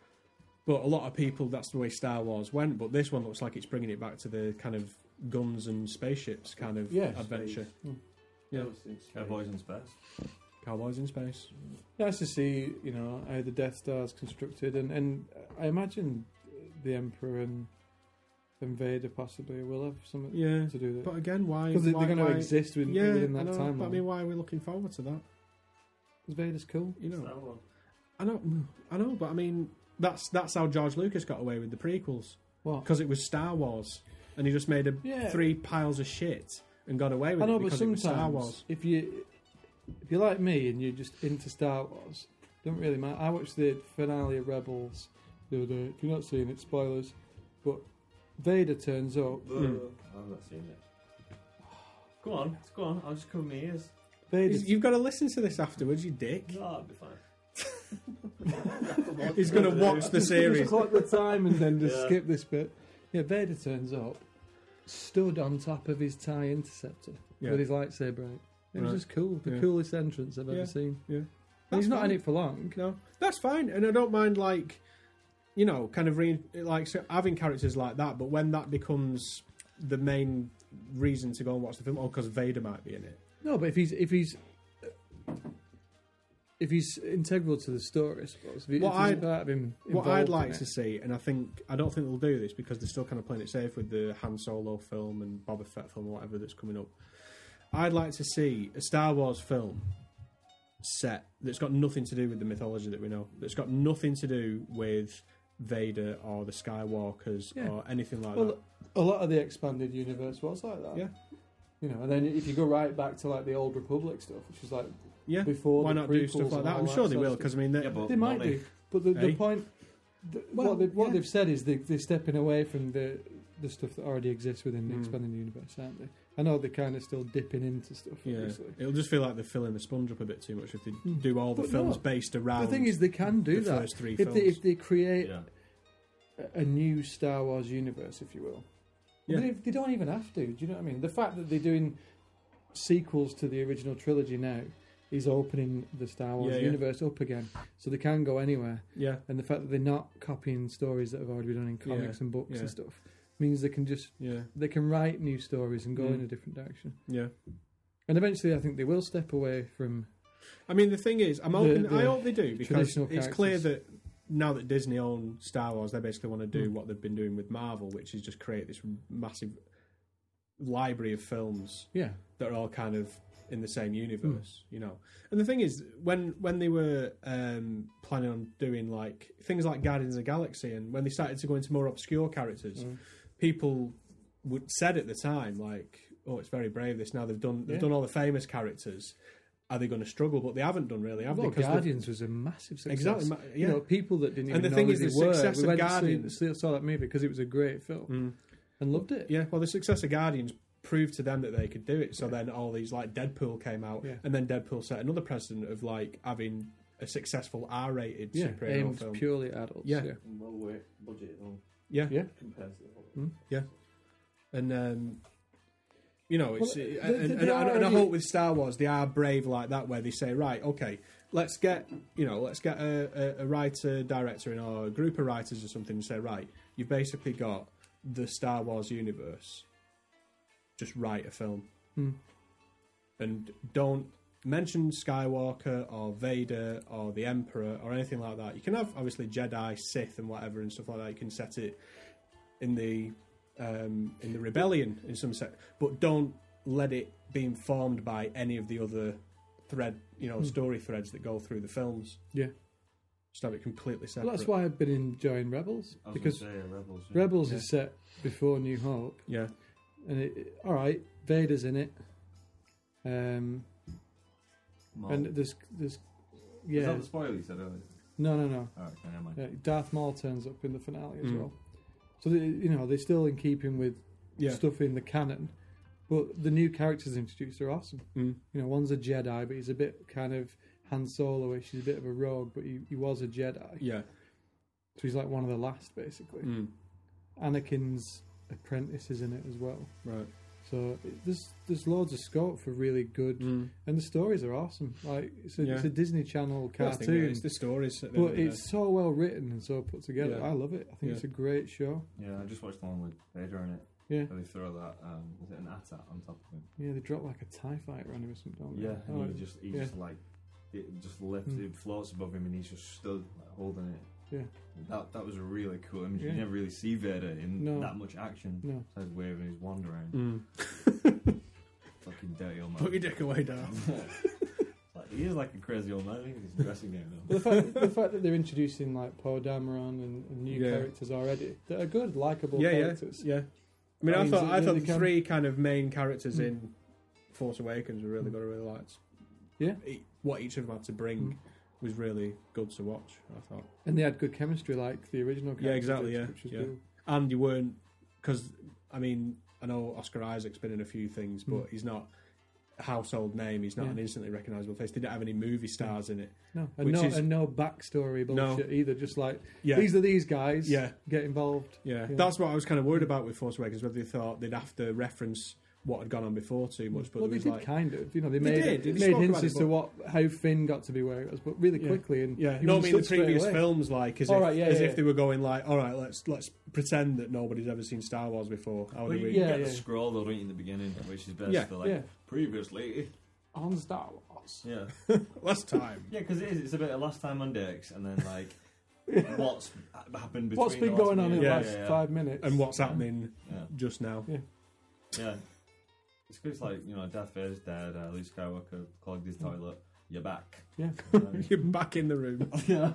But a lot of people, that's the way Star Wars went. But this one looks like it's bringing it back to the kind of guns and spaceships kind of Yes. adventure. Yeah, Cowboys in space. cowboys in space. nice to see, you know, how the Death Star's constructed, and, and I imagine the Emperor and, and Vader possibly will have something Yeah, to do with it but again, why? because they're why, going to why- exist within, Yeah, within I that know, time. but I mean, why are we looking forward to that? Because Vader's cool. You know, Star Wars. I know, I know, but I mean, that's that's how George Lucas got away with the prequels What? because it was Star Wars, and he just made a Yeah. three piles of shit and got away with I know, it but because it was Star sometimes Wars. if you if you're like me and you're just into Star Wars, don't really matter. I watched the finale of Rebels the other day. If you're not seeing it, spoilers. But Vader turns up. Mm. I've not seen it. Go on, go on. I'll just cover my ears. Vader's You've got to listen to this afterwards, you dick. No, I'll be fine. He's going to watch the Just series. clock the time and then just Yeah. skip this bit. Yeah, Vader turns up, stood on top of his TIE interceptor Yeah. with his lightsaber out. It was Right. just cool. The Yeah. coolest entrance I've Yeah. ever seen. Yeah, And he's not fine. in it for long. No, that's fine, and I don't mind like you know, kind of re- like so having characters like that, but when that becomes the main reason to go and watch the film, or because Vader might be in it. No, but if he's if he's if he's integral to the story, I suppose. If, What if I'd- about him What involved I'd in like it. to see, and I think I don't think they'll do this because they're still kind of playing it safe with the Han Solo film and Boba Fett film or whatever that's coming up. I'd like to see a Star Wars film set that's got nothing to do with the mythology that we know. That's got nothing to do with Vader or the Skywalkers Yeah. or anything like Well, that. a lot of the expanded universe was like that. Yeah. You know, and then if you go right back to like the Old Republic stuff, which is like Yeah, before why the not do prequels stuff like and that? all I'm that sure they sort will of because I mean, they- Yeah, but they might money. do. But the, the Eh? point, the, Well, what, they, what yeah. they've said is they, they're stepping away from the the stuff that already exists within the Mm. expanded universe, aren't they? I know they're kind of still dipping into stuff, yeah, obviously. it'll just feel like they're filling the sponge up a bit too much if they Mm. do all the But films no, based around. The thing is, they can do the that first three if films. they if they create Yeah. a, a new Star Wars universe, if you will. Yeah. They, they don't even have to. Do you know what I mean? The fact that they're doing sequels to the original trilogy now is opening the Star Wars Yeah, yeah. universe up again, so they can go anywhere. yeah, And the fact that they're not copying stories that have already been done in comics Yeah, and books yeah. and stuff means they can just yeah, they can write new stories and go Mm. in a different direction. yeah. And eventually, I think they will step away from. I mean, the thing is, I'm The- hoping. the I hope they do because traditional it's clear characters. that now that Disney own Star Wars, they basically want to do Mm. what they've been doing with Marvel, which is just create this massive library of films Yeah, that are all kind of in the same universe, Hmm. you know. And the thing is, when when they were um, planning on doing like things like Guardians of the Galaxy, and when they started to go into more obscure characters, Mm. people would said at the time like, "Oh, it's very brave." This now they've done they've Yeah. done all the famous characters. Are they going to struggle? But they haven't done really, have well, they? 'Cause they've- Guardians was a massive success. Exactly, ma- You yeah. know, people that didn't even And the know thing who is, they the were. success we of went to Guardians- see, saw that movie because it was a great film Mm. and loved it. Yeah, well, the success of Guardians proved to them that they could do it. So then all these like Deadpool came out, Yeah. and then Deadpool set another precedent of like having a successful R-rated Yeah, superhero aimed film. purely at adults. Yeah. Yeah, Well, we're budget on Yeah, yeah. compared to the other. yeah, and um, you know, it's Well, and, they- and, they and, and I already- hope with Star Wars they are brave like that, where they say, right, okay, let's get you know, let's get a, a, a writer, director, in or a group of writers or something, and say, right, you've basically got the Star Wars universe. Just write a film. Mm. And don't mention Skywalker or Vader or the Emperor or anything like that. You can have obviously Jedi, Sith, and whatever and stuff like that. You can set it in the um, in the Rebellion in some set, but don't let it be informed by any of the other thread, you know, Mm. story threads that go through the films. Yeah. Just have it completely separate. Well, that's why I've been enjoying Rebels I was because gonna say, Rebels. Yeah. Rebels Yeah. is set before New Hope, Yeah, and it, it- all right, Vader's in it, um, Maul. and there's there's Is yeah, that the spoiler you said earlier? no, no, no. Alright, never mind. Yeah, Darth Maul turns up in the finale as Mm. well. So they, you know they're still in keeping with yeah, stuff in the canon, but the new characters introduced are awesome. Mm. You know, one's a Jedi, but he's a bit kind of Han Solo-ish. He's a bit of a rogue, but he, he was a Jedi. yeah. So he's like one of the last, basically. Mm. Anakin's apprentice is in it as well. Right. So it, there's there's loads of scope for really good, Mm. and the stories are awesome. Like it's a, Yeah. it's a Disney Channel That's the thing, cartoon, yeah, it's the stories, at the end but of the it's day. so well written and so put together. Yeah. I love it. I think Yeah. it's a great show. Yeah, I just watched the one with Vader in it. Yeah, Where they throw that, um, is it an A T A T on top of him? yeah. They drop like a Tie Fighter on him or something. Don't they? Yeah, Oh, and he just, he yeah. just like, it just lifts, Mm. it floats above him and he's just stood, like, holding it. Yeah. That that was a really cool image. Yeah. You never really see Vader in No. that much action. No. So he's waving his wand around. Mm. Fucking dirty old Put man. your dick away, Darth. Like, he is like a crazy old man. I think he's dressing down though. But the fact, the fact that they're introducing like Poe Dameron and, and new Yeah. characters already that are good, likable Yeah, yeah, characters. yeah. I mean, That I means thought that I they- thought they the can- three kind of main characters Mm. in Force Awakens were really good. I really liked. Yeah. E- what each of them had to bring Mm. was really good to watch. I thought, And they had good chemistry, like the original characters. Yeah, exactly, did, yeah, which was yeah. cool. and you weren't because I mean, I know Oscar Isaac's been in a few things, but Mm. he's not a household name. He's not Yeah. an instantly recognisable face. They didn't have any movie stars in it. No, and Which no, is- and no backstory No. bullshit either. Just like Yeah, these are these guys. Yeah. get involved. yeah. Yeah. That's what I was kind of worried about with Force Awakens. Whether they thought they'd have to reference what had gone on before too much. But well, there they was did like, kind of. You know, they They made did, they made spoke hints about as it, to but- what how Finn got to be where it was, but really Yeah. quickly. And yeah, you no, I understood mean the straight previous away. films, like as Oh, if right, yeah, as yeah, if they were going like, all right, let's let's pretend that nobody's ever seen Star Wars before. How Well, do you we? you Yeah, get yeah. the scroll though, don't you, in the beginning, which is best Yeah, for like yeah. previously. on Star Wars. Yeah, Last time. yeah, because it is. It's a bit of last time on decks, and then like what's happened between. What's been the last going on in the year. Yeah, last yeah, yeah. five minutes? And what's happening Yeah. just now? Yeah. Yeah. It's good, it's like, you know, Darth Vader's dead, uh, Luke Skywalker clogged his toilet, you're back. Yeah. Um, You're back in the room. yeah.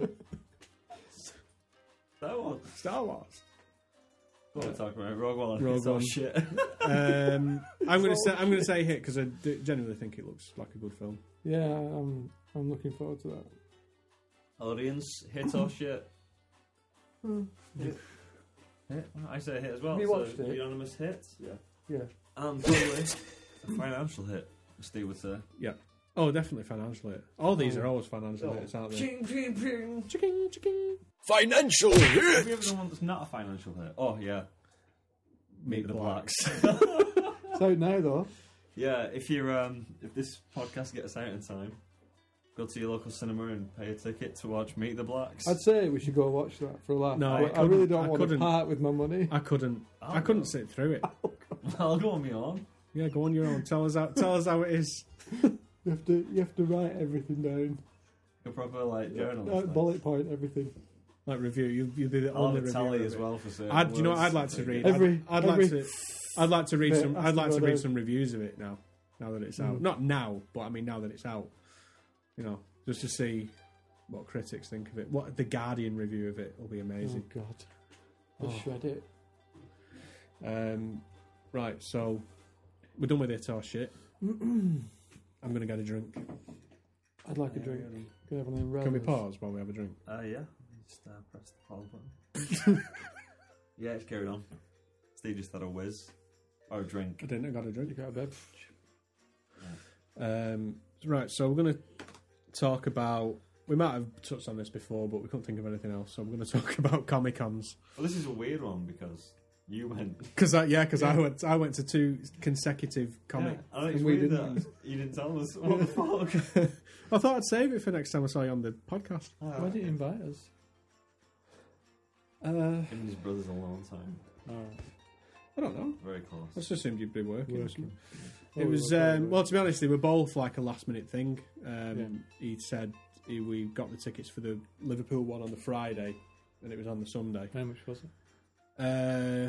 Star Wars. Star Wars. What are we talking about? Rogue One. Rogue It's all One. shit. Um, I'm gonna say I'm gonna say hit because I do genuinely think it looks like a good film. Yeah, I'm I'm looking forward to that. Audience, hit or shit? Hmm. Hit. Hit? I say hit as well. Have you so watched it? unanimous hits. Yeah. Yeah. And probably a financial hit, Steve would say. Oh, definitely financial hit. All these Oh. are always financial hits, aren't they? Ching, ching, ching. Chicken, chicken. Financial Have hit! you ever done one that's not a financial hit? Oh, yeah. Meet the Blacks. It's out now though. Yeah, if you're um, if this podcast gets out in time, go to your local cinema and pay a ticket to watch Meet the Blacks. I'd say we should go watch that for a laugh. No, I but I, really couldn't- don't I want to couldn't. part with my money. I couldn't. I I'll couldn't go. sit through it. I'll go on my own. Yeah, go on your own. Tell us how. Tell us how it is. You have to you have to write everything down. You're proper like journalist. Uh, like. bullet point everything. Like review. You you do the I'll only have a review tally of as it. well for certain I'd, do you know what words. I'd like to read? Every- I'd, I'd every like to. I'd like to read bit some. has I'd to like go to read down. some reviews of it now. Now that it's out. Mm. Not now, but I mean now that it's out. You know, just to see what critics think of it. What the Guardian review of it will be amazing. Oh god. I'll Oh. shred it. Um, right, so we're done with it or shit. I'm gonna get a drink. I'd like a drink. Can I have an Can we umbrellas? pause while we have a drink? Uh, yeah. Just uh, press the pause button. Yeah, just carry on. Steve just had a whiz. Or a drink. I didn't. I got a You drink. got a bed. Um, right, so we're gonna talk about. We might have touched on this before, but we couldn't think of anything else. So we're going to talk about Comic Cons. Well, this is a weird one because you went. Because yeah, because I Yeah. went. I went to two consecutive comic. Yeah, I think it's And we weird didn't. that you didn't tell us. What the fuck? I thought I'd save it for next time I saw you on the podcast. Why didn't you invite us? Uh, Him and his brother's a long time. I don't know. Very close. I just assumed you'd be working. Working. It Oh, was okay, um, right. well, to be honest, they were both like a last minute thing. Um, Yeah. He said he, we got the tickets for the Liverpool one on the Friday, and it was on the Sunday. How much was it? Uh,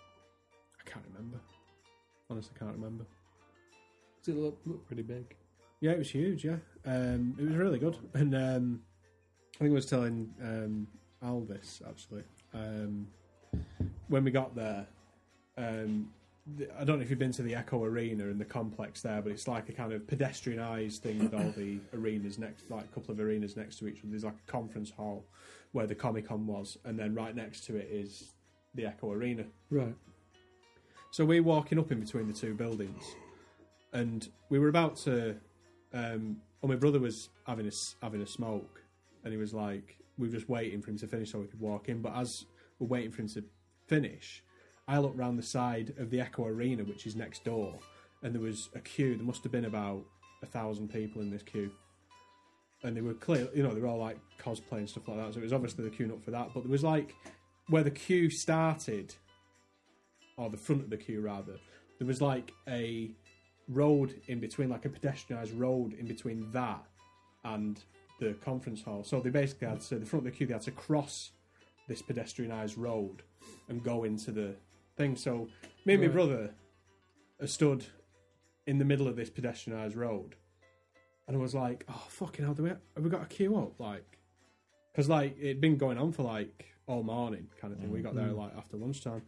I can't remember. Honestly, can't remember. Does it look, look pretty big? Yeah, it was huge. Yeah, um, it was really good. And um, I think I was telling um, Al this actually um, when we got there. Um, the, I don't know if you've been to the Echo Arena in the complex there, but it's like a kind of pedestrianised thing with all the arenas next, like a couple of arenas next to each other. There's like a conference hall where the Comic Con was, and then right next to it is the Echo Arena. Right. So we're walking up in between the two buildings, and we were about to. Um, well, my brother was having a s- having a smoke, and he was like, we were just waiting for him to finish so we could walk in. But as we're waiting for him to finish, I looked round the side of the Echo Arena, which is next door, and there was a queue. There must have been about a thousand people in this queue, and they were clear. You know, they were all like cosplay and stuff like that. So it was obviously the queuing up for that. But there was like where the queue started, or the front of the queue rather. There was like a road in between, like a pedestrianised road in between that and the conference hall. So they basically had to, the front of the queue, they had to cross this pedestrianised road and go into the thing. So me and my Right. brother are stood in the middle of this pedestrianised road, and I was like, "Oh fucking hell, do we have we got a queue up?" Like, because like it'd been going on for like all morning, kind of thing. We got there like after lunchtime.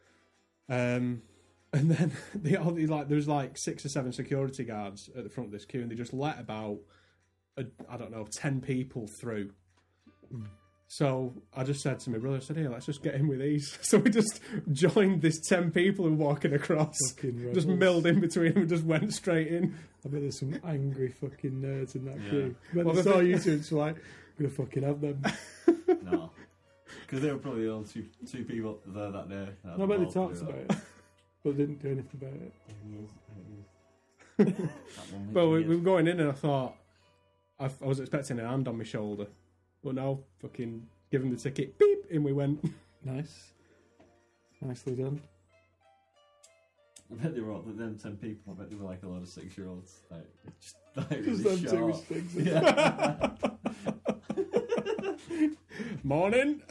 Um, and then they all these like there was like six or seven security guards at the front of this queue, and they just let about a, I don't know ten people through. So I just said to my brother, I said, "Here, let's just get in with these." So we just joined this ten people who were walking across, Fucking just rebels. milled in between them, and just went straight in. I bet there's some angry fucking nerds in that Yeah. queue. When Well, they the saw thing- you two, it's like, I'm going to fucking have them. No. Because they were probably the only two, two people there that day. that No, but they had talked to do about that. it. but didn't do anything about it. There he is. There he is. That one with But we, the we were going in and I thought, I, I was expecting a hand on my shoulder. But no, fucking give him the ticket, beep, in we went. Nice. Nicely done. I bet they were all, them ten people, I bet they were like a lot of six-year-olds. Like, just like Just really them two sharp. sticks. Yeah. Morning.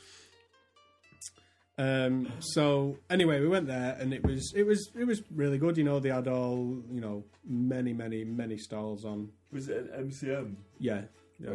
Um, so anyway, we went there and it was it was it was really good. You know, they had all you know many many many stalls on. Was it an M C M? Yeah, yeah.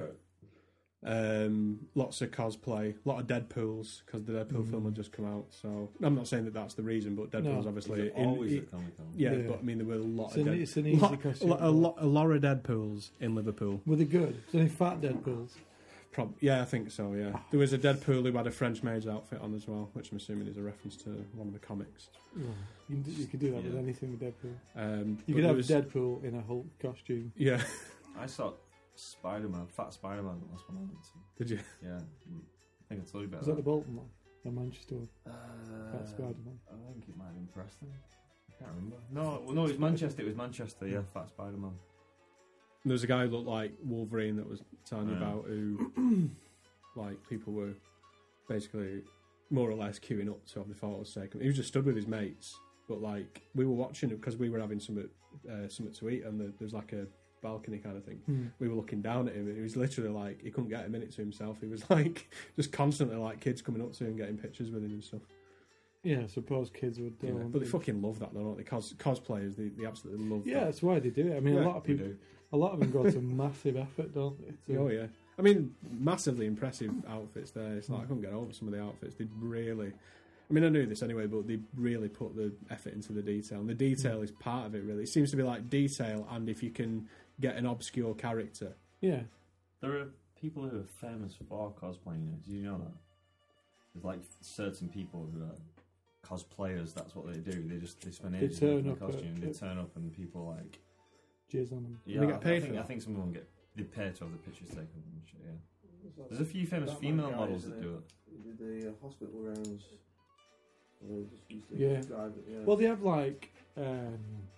Um, lots of cosplay, a lot of Deadpools because the Deadpool film had just come out. So I'm not saying that that's the reason, but Deadpool's No. obviously Was it always in, at Comic Con? yeah, Yeah. But I mean there were a lot It's of an- Dead- it's an easy lot, costume. a, lot, a, lot, a lot of Deadpools in Liverpool. Were they good? Was there any fat Deadpools? Prob- yeah, I think so. Yeah, there was a Deadpool who had a French maid's outfit on as well, which I'm assuming is a reference to one of the comics. Oh, you, can do, you could do that with Yeah. anything with Deadpool. Um, You but could there have was- Deadpool in a Hulk costume. Yeah, I saw Spider-Man, Fat Spider-Man, the last one I went to. did you? Yeah, I think I told you about Was that the Bolton one? Or Manchester one? Uh, Fat Spider-Man. I think it might have been Preston. I can't remember. No, well, no, it was Manchester. It was Manchester. Yeah, Fat Spider-Man. There was a guy who looked like Wolverine that was telling you Yeah. about who, like, people were basically more or less queuing up to have the photos taken. He was just stood with his mates, but like we were watching it because we were having something, uh, something to eat, and the, there's like a balcony kind of thing. Hmm. We were looking down at him, and he was literally like he couldn't get a minute to himself. He was like just constantly like kids coming up to him, getting pictures with him and stuff. Yeah, I suppose kids would. Yeah, Um, but they fucking love that, though, don't they? Cos- cosplayers, they, they absolutely love yeah, that. that's why they do it. I mean, Yeah, a lot of We people, do. a lot of them go to massive effort, don't they? to- Oh yeah, I mean, massively impressive outfits there. It's like I couldn't get over some of the outfits. They really, I mean, I knew this anyway, but they really put the effort into the detail, and the detail is part of it. Really, it seems to be like detail, and if you can get an obscure character, Yeah. There are people who are famous for cosplaying. You know, do you know that? There's like certain people who are cosplayers. That's what they do. They just they spend They ages turn making a up costume. at- They turn up and people like Jizz on them. yeah. They get I- paid I for think, I that? think some of them get they pay to have the pictures taken and shit. Yeah. There's a few famous female models that do it. The uh, hospital rounds. They just used to Yeah. drive it, yeah. Well, they have like um,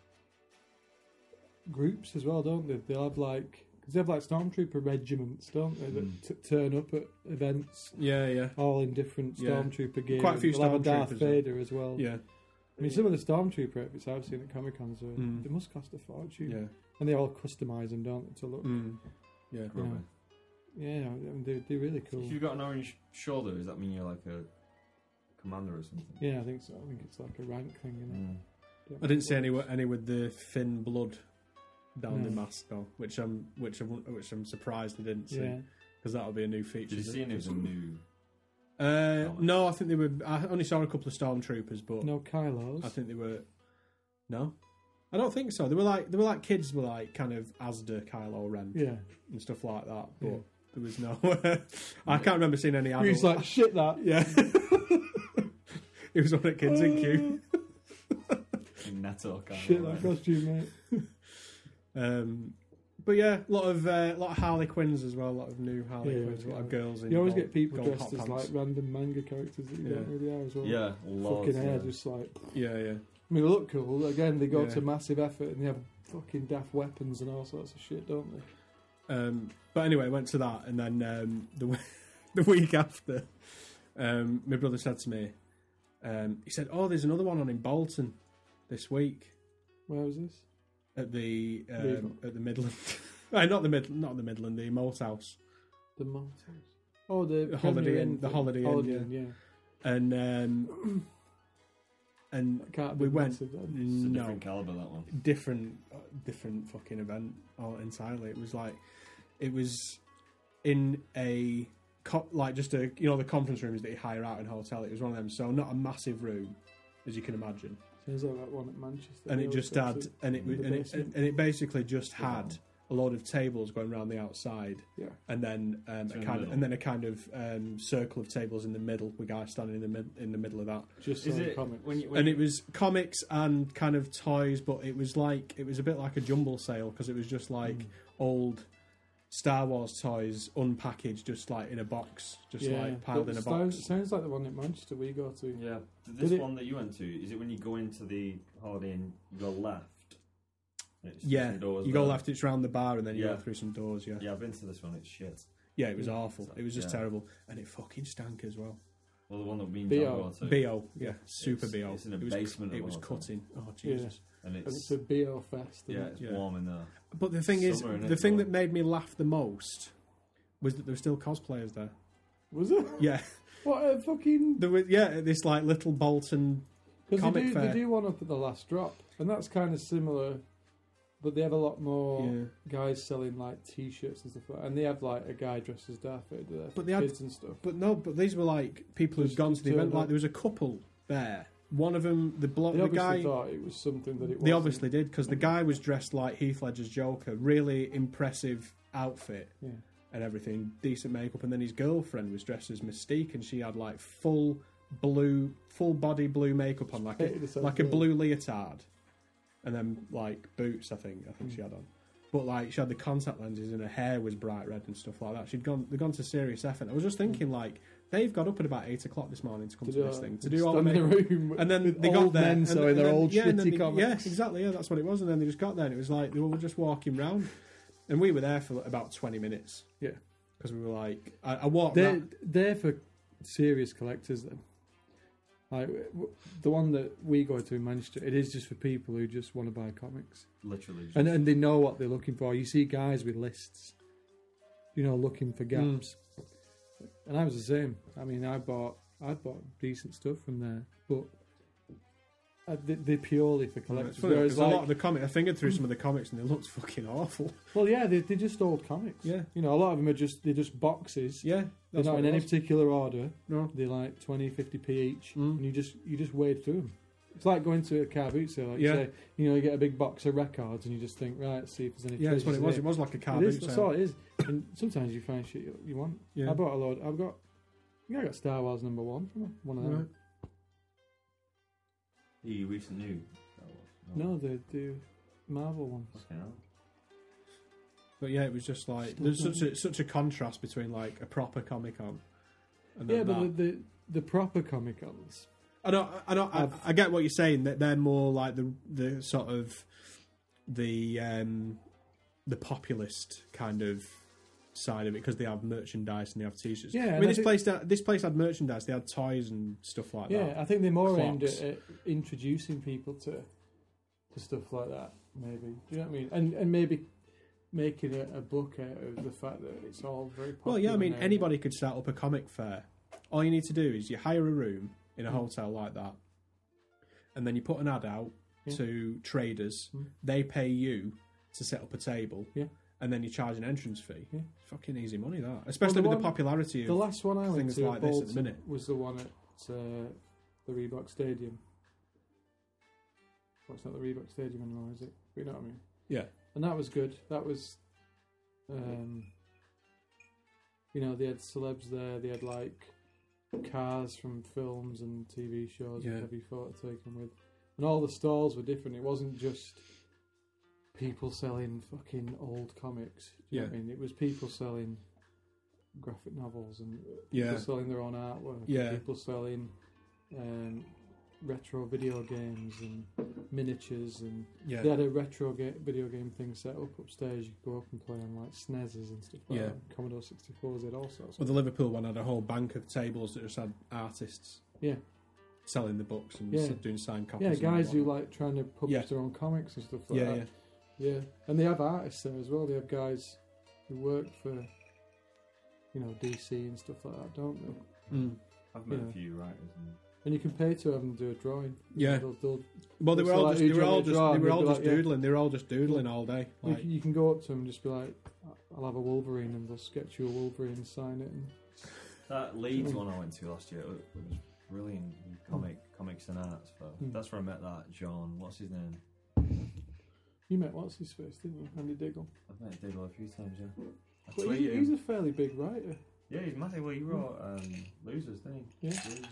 groups as well, don't they? They'll have like because they have like stormtrooper regiments, don't they? That Mm. t- turn up at events, yeah, yeah, all in different Yeah. stormtrooper gear. Quite a few They'll have a Darth stormtroopers, Vader as well. yeah, I mean, some of the stormtrooper outfits I've seen at Comic Cons, are Mm. they must cost a fortune, yeah, and they all customise them, don't they, to look. mm. yeah. you know. Probably. Yeah, I mean, they're, they're really cool. If you've got an orange shoulder, does that mean you're like a commander or something? Yeah, I think so. I think it's like a rank thing. Isn't Mm. it? I didn't see any any with the thin blood down the No. mask though, which I'm which I'm which I'm surprised I didn't see Yeah. because that would be a new feature. Did you see any of the new? Uh, helmets? no, I think they were. I only saw a couple of stormtroopers, but No Kylos. I think they were. No, I don't think so. They were like they were like kids were like kind of Asda, Kylo Ren, Yeah. and stuff like that. But Yeah. there was no. I can't remember seeing any adults. He's like, shit that. yeah. It was one of the kids in queue. in Netto kind Shit of that like- costume, mate. Um, but yeah, a lot of uh, lot of Harley Quinns as well. A lot of new Harley Yeah, Quinns. A lot of yeah. girls. In You always gold- get people gold dressed hot as pants. like random manga characters that you Yeah. don't really are as well. Yeah, loads, Fucking hair, yeah. just like. Yeah, yeah. I mean, they look cool. Again, they go Yeah. to massive effort and they have fucking daft weapons and all sorts of shit, don't they? Um, but anyway, went to that, and then um, the w- the week after, um, my brother said to me, um, he said, "Oh, there's another one on in Bolton this week Where was this? at the um, Regional. at the Midland, uh, not the mid, not the Midland, the Malt House, The Motors. Oh, the, The Holiday Premier Inn- the thing. Holiday Inn, Holiday yeah. Inn, yeah. and um, and That can't we be went massive, then. It's a no different caliber, that one. different uh, different fucking event all entirely. It was like it was in a co- like just a you know the conference rooms that you hire out in a hotel. It was one of them, so not a massive room as you can imagine, Sounds like that one at Manchester. and They it always just go had to and it the and it, basement. and it basically just had a load of tables going around the outside, Yeah. and then um, So a in the kind of, middle. and then a kind of um, circle of tables in the middle with guys standing in the mid- in the middle of that. Just Is selling it comics. when you when And you, it was comics and kind of toys, but it was like it was a bit like a jumble sale because it was just like Mm. old Star Wars toys unpackaged, just like in a box, just Yeah, like piled that in a sounds, box. sounds like the one in Manchester we go to. Yeah. This Did it- one that you went to, is it when you go into the Holiday Inn, you go left? And it's Yeah, some doors you go there? left, it's round the bar, and then you Yeah. go through some doors. Yeah, Yeah, I've been to this one, it's shit. yeah, it was awful. It was just Yeah. terrible, and it fucking stank as well. Well, the one that we and B O. John go to. B O, yeah, super It's- B O. it's in a it was, basement It of was the hotel. cutting. Oh Jesus! And And it's, it's a B O fest. yeah, isn't it's it? Yeah. warm in there. But the thing is, Summer in the it, thing but- that made me laugh the most was that there were still cosplayers there. Was it? Yeah, What a fucking... there was. Yeah, this like little Bolton. Because they comic do, fair. they do one up at the last drop, and that's kind of similar, but they have a lot more Yeah. guys selling like T-shirts and stuff like that, and they have like a guy dressed as Darth Vader there for But they had- kids and stuff. But no, but these were like people who'd Just gone to the event. turned Like up. there was a couple there. One of them, the bloke, They the obviously guy. thought it was something that it was. They obviously did because the guy was dressed like Heath Ledger's Joker. Really impressive outfit Yeah. and everything, decent makeup. And then his girlfriend was dressed as Mystique, and she had like full blue, full body blue makeup on, like Hated a herself, like a yeah. blue leotard, and then like boots. I think I think she had on. But like she had the contact lenses and her hair was bright red and stuff like that. She'd gone they'd gone to serious effort. I was just thinking like they've got up at about eight o'clock this morning to come to, do this a- thing to do all the stand in makeup. the room And then with they got old there, men and, selling and their then- old yeah, and then shitty they- comics. Yeah, exactly. Yeah, that's what it was. And then they just got there, and it was like they were just walking round, and we were there for about twenty minutes. Yeah. because we were like, I, I walked. They're, That, they're for serious collectors then. Like w- the one that we go to in Manchester, it is just for people who just want to buy comics, Literally. Just, and and they know what they're looking for. You see guys with lists, you know, looking for Mm. gaps. And I was the same. I mean, I bought I bought decent stuff from there, but uh, they, they're purely for it's collectors. funny, Whereas 'cause like, a lot of the comics, I fingered through some of the comics, and they looked fucking awful. well, yeah, they, they're just old comics. Yeah. You know, a lot of them are just they're just boxes. Yeah, They're that's not what in it any was. particular order. No. They're like twenty, fifty p each, Mm. and you just you just wade through them. It's like going to a car boot sale. Like Yeah. you say, you know, you get a big box of records, and you just think, right, let's see if there's any. Yeah, that's what it treasures was. here. It was like a car It is, boot that's sale. all it is. And sometimes you find shit you, you want. Yeah. I bought a load. I've got. Yeah, I got Star Wars number one from one of them. Right. the recent new. No, they do Marvel ones. Fucking hell. But yeah, it was just like there's such a such a contrast between like a proper Comic Con and then Yeah, but that. the, the the proper Comic Cons. I don't, I don't, I, I've- I get what you're saying. That they're more like the the sort of the um, the populist kind of side of it because they have merchandise and they have t-shirts. Yeah, I and mean I this think- place this place had merchandise. They had toys and stuff like Yeah, that. I think they're more aimed Clocks. at, at introducing people to to stuff like that. Maybe, do you know what I mean? And and maybe making a, a book out of the fact that it's all very popular. Well, yeah, I mean now. anybody could start up a comic fair. All you need to do is you hire a room in a Mm. hotel like that, and then you put an ad out Yeah. to traders. Mm. They pay you to set up a table. Yeah. And then you charge an entrance fee. Yeah. Fucking easy money, that. Especially the with one- the popularity of The last one I went things to like at this at the Bolton minute. was the one at uh, the Reebok Stadium. Well, it's not the Reebok Stadium anymore, is it? But you know what I mean? Yeah. And that was good. That was, um, you know, they had celebs there. They had like cars from films and T V shows Yeah. with every photo taken with, and all the stalls were different. It wasn't just people selling fucking old comics. Do you know what I mean? It was people selling graphic novels and Yeah. people selling their own artwork. Yeah. People selling um, retro video games and miniatures, and Yeah. they had a retro ga- video game thing set up upstairs. You could go up and play on like S N E Ses and stuff like Yeah. that. Commodore sixty-fours, they had all sorts. Well, the Liverpool one had a whole bank of tables that just had artists Yeah, selling the books and Yeah. s- doing signed copies. yeah, and guys who whatnot. like trying to publish Yeah. their own comics and stuff like Yeah, that. yeah. Yeah, and they have artists there as well. They have guys who work for, you know, D C and stuff like that, don't they? Mm. I've met Yeah. a few writers. And And you can pay to have them do a drawing. Yeah. They'll, they'll, Well, they It's were all like, just who they do were you all want to just draw? they And were they'd all be just like, yeah. doodling. They were all just doodling all day. you, Like, can- you can go up to them and just be like, "I'll have a Wolverine," and they'll sketch you a Wolverine and sign it. And that Leeds one I went to last year, it was it was brilliant. Comic, comics and arts. But Mm. that's where I met that John. What's his name? you met what's his face, didn't you, Andy Diggle? I've met Diggle a few times. Yeah. I But tweeted he, he's him. a fairly big writer. Yeah, he's massive. Well, he wrote um, Losers, didn't he? Yeah. Losers.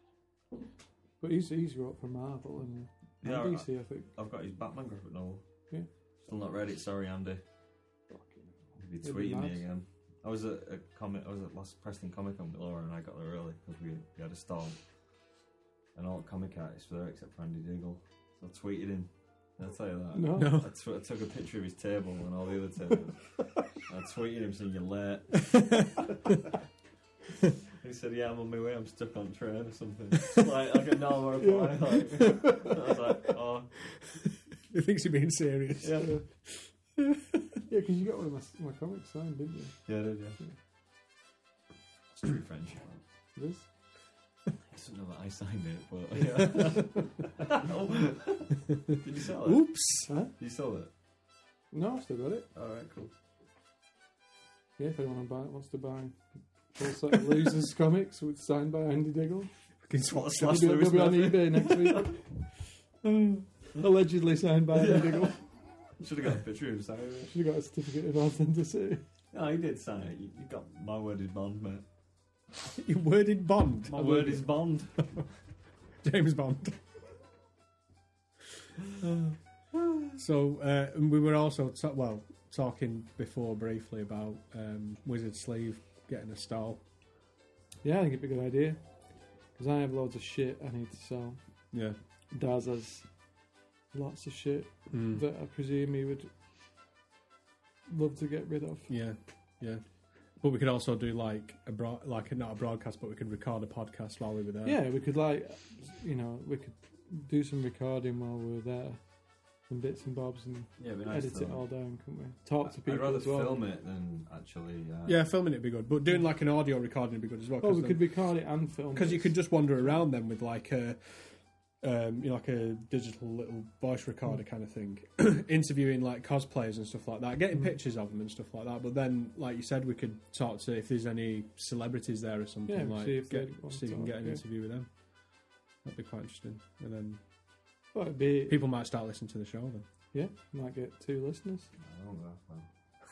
But he's he's wrote for Marvel and, and Yeah, D C, I think. I've got his Batman graphic novel. Yeah. Still not read it. Sorry, Andy. be It'd be tweeting me mad. again. I was at a comic. I was at last Preston Comic Con with Laura, and I got there early because we, we had a stall, and all the comic artists were there except for Andy Diggle. So I tweeted him. Did I tell you that? No. No. I, t- I took a picture of his table and all the other tables. I tweeted him saying, "You're late." He said, "Yeah, I'm on my way. I'm stuck on train or something." like, like a normal reply. Like, I was like, "Oh, He thinks you're being serious. yeah, Yeah, because you got one of my, my comics signed, didn't you? yeah, I did, yeah." It's true friendship. It is. I doesn't know that I signed it, but yeah. Did you sell it? Oops. Huh? Did you sell it? No, I've still got it. All right, cool. Yeah, if anyone buy, wants to buy full set of Losers comics with signed by Andy Diggle, Fucking swat What's slash they'll be, Lewis they'll be on Murphy. eBay next week. Allegedly signed by Andy Diggle. Should have got a picture of him signing it. Should have got a certificate of authenticity. No, you did sign it. You, you got my word is bond, mate. You worded Bond. My word is bond. James Bond. so uh, and we were also ta- well talking before briefly about um, Wizard Sleeve getting a stall. Yeah, I think it'd be a good idea. Because I have loads of shit I need to sell. Yeah. Daz has lots of shit Mm. that I presume he would love to get rid of. Yeah. Yeah. But we could also do like a broad, like a, not a broadcast, but we could record a podcast while we were there. Yeah, we could like, you know, we could do some recording while we were there, some bits and bobs, and Yeah, it'd be nice edit to it all down, couldn't we? Talk to people I'd rather as well. film it than actually. Uh, Yeah, filming it'd be good, but doing like an audio recording would be good as well. Oh, we could record it and film. because you it. could just wander around then with like a, um, you know, like a digital little voice recorder kind of thing, interviewing like cosplayers and stuff like that, getting Mm. pictures of them and stuff like that. But then, like you said, we could talk to if there's any celebrities there or something. Yeah, like see if get, they'd want see to if you can talk, get an yeah. interview with them. That'd be quite interesting. And then Well, it'd be people might start listening to the show then. yeah, might get two listeners. I don't know. Well,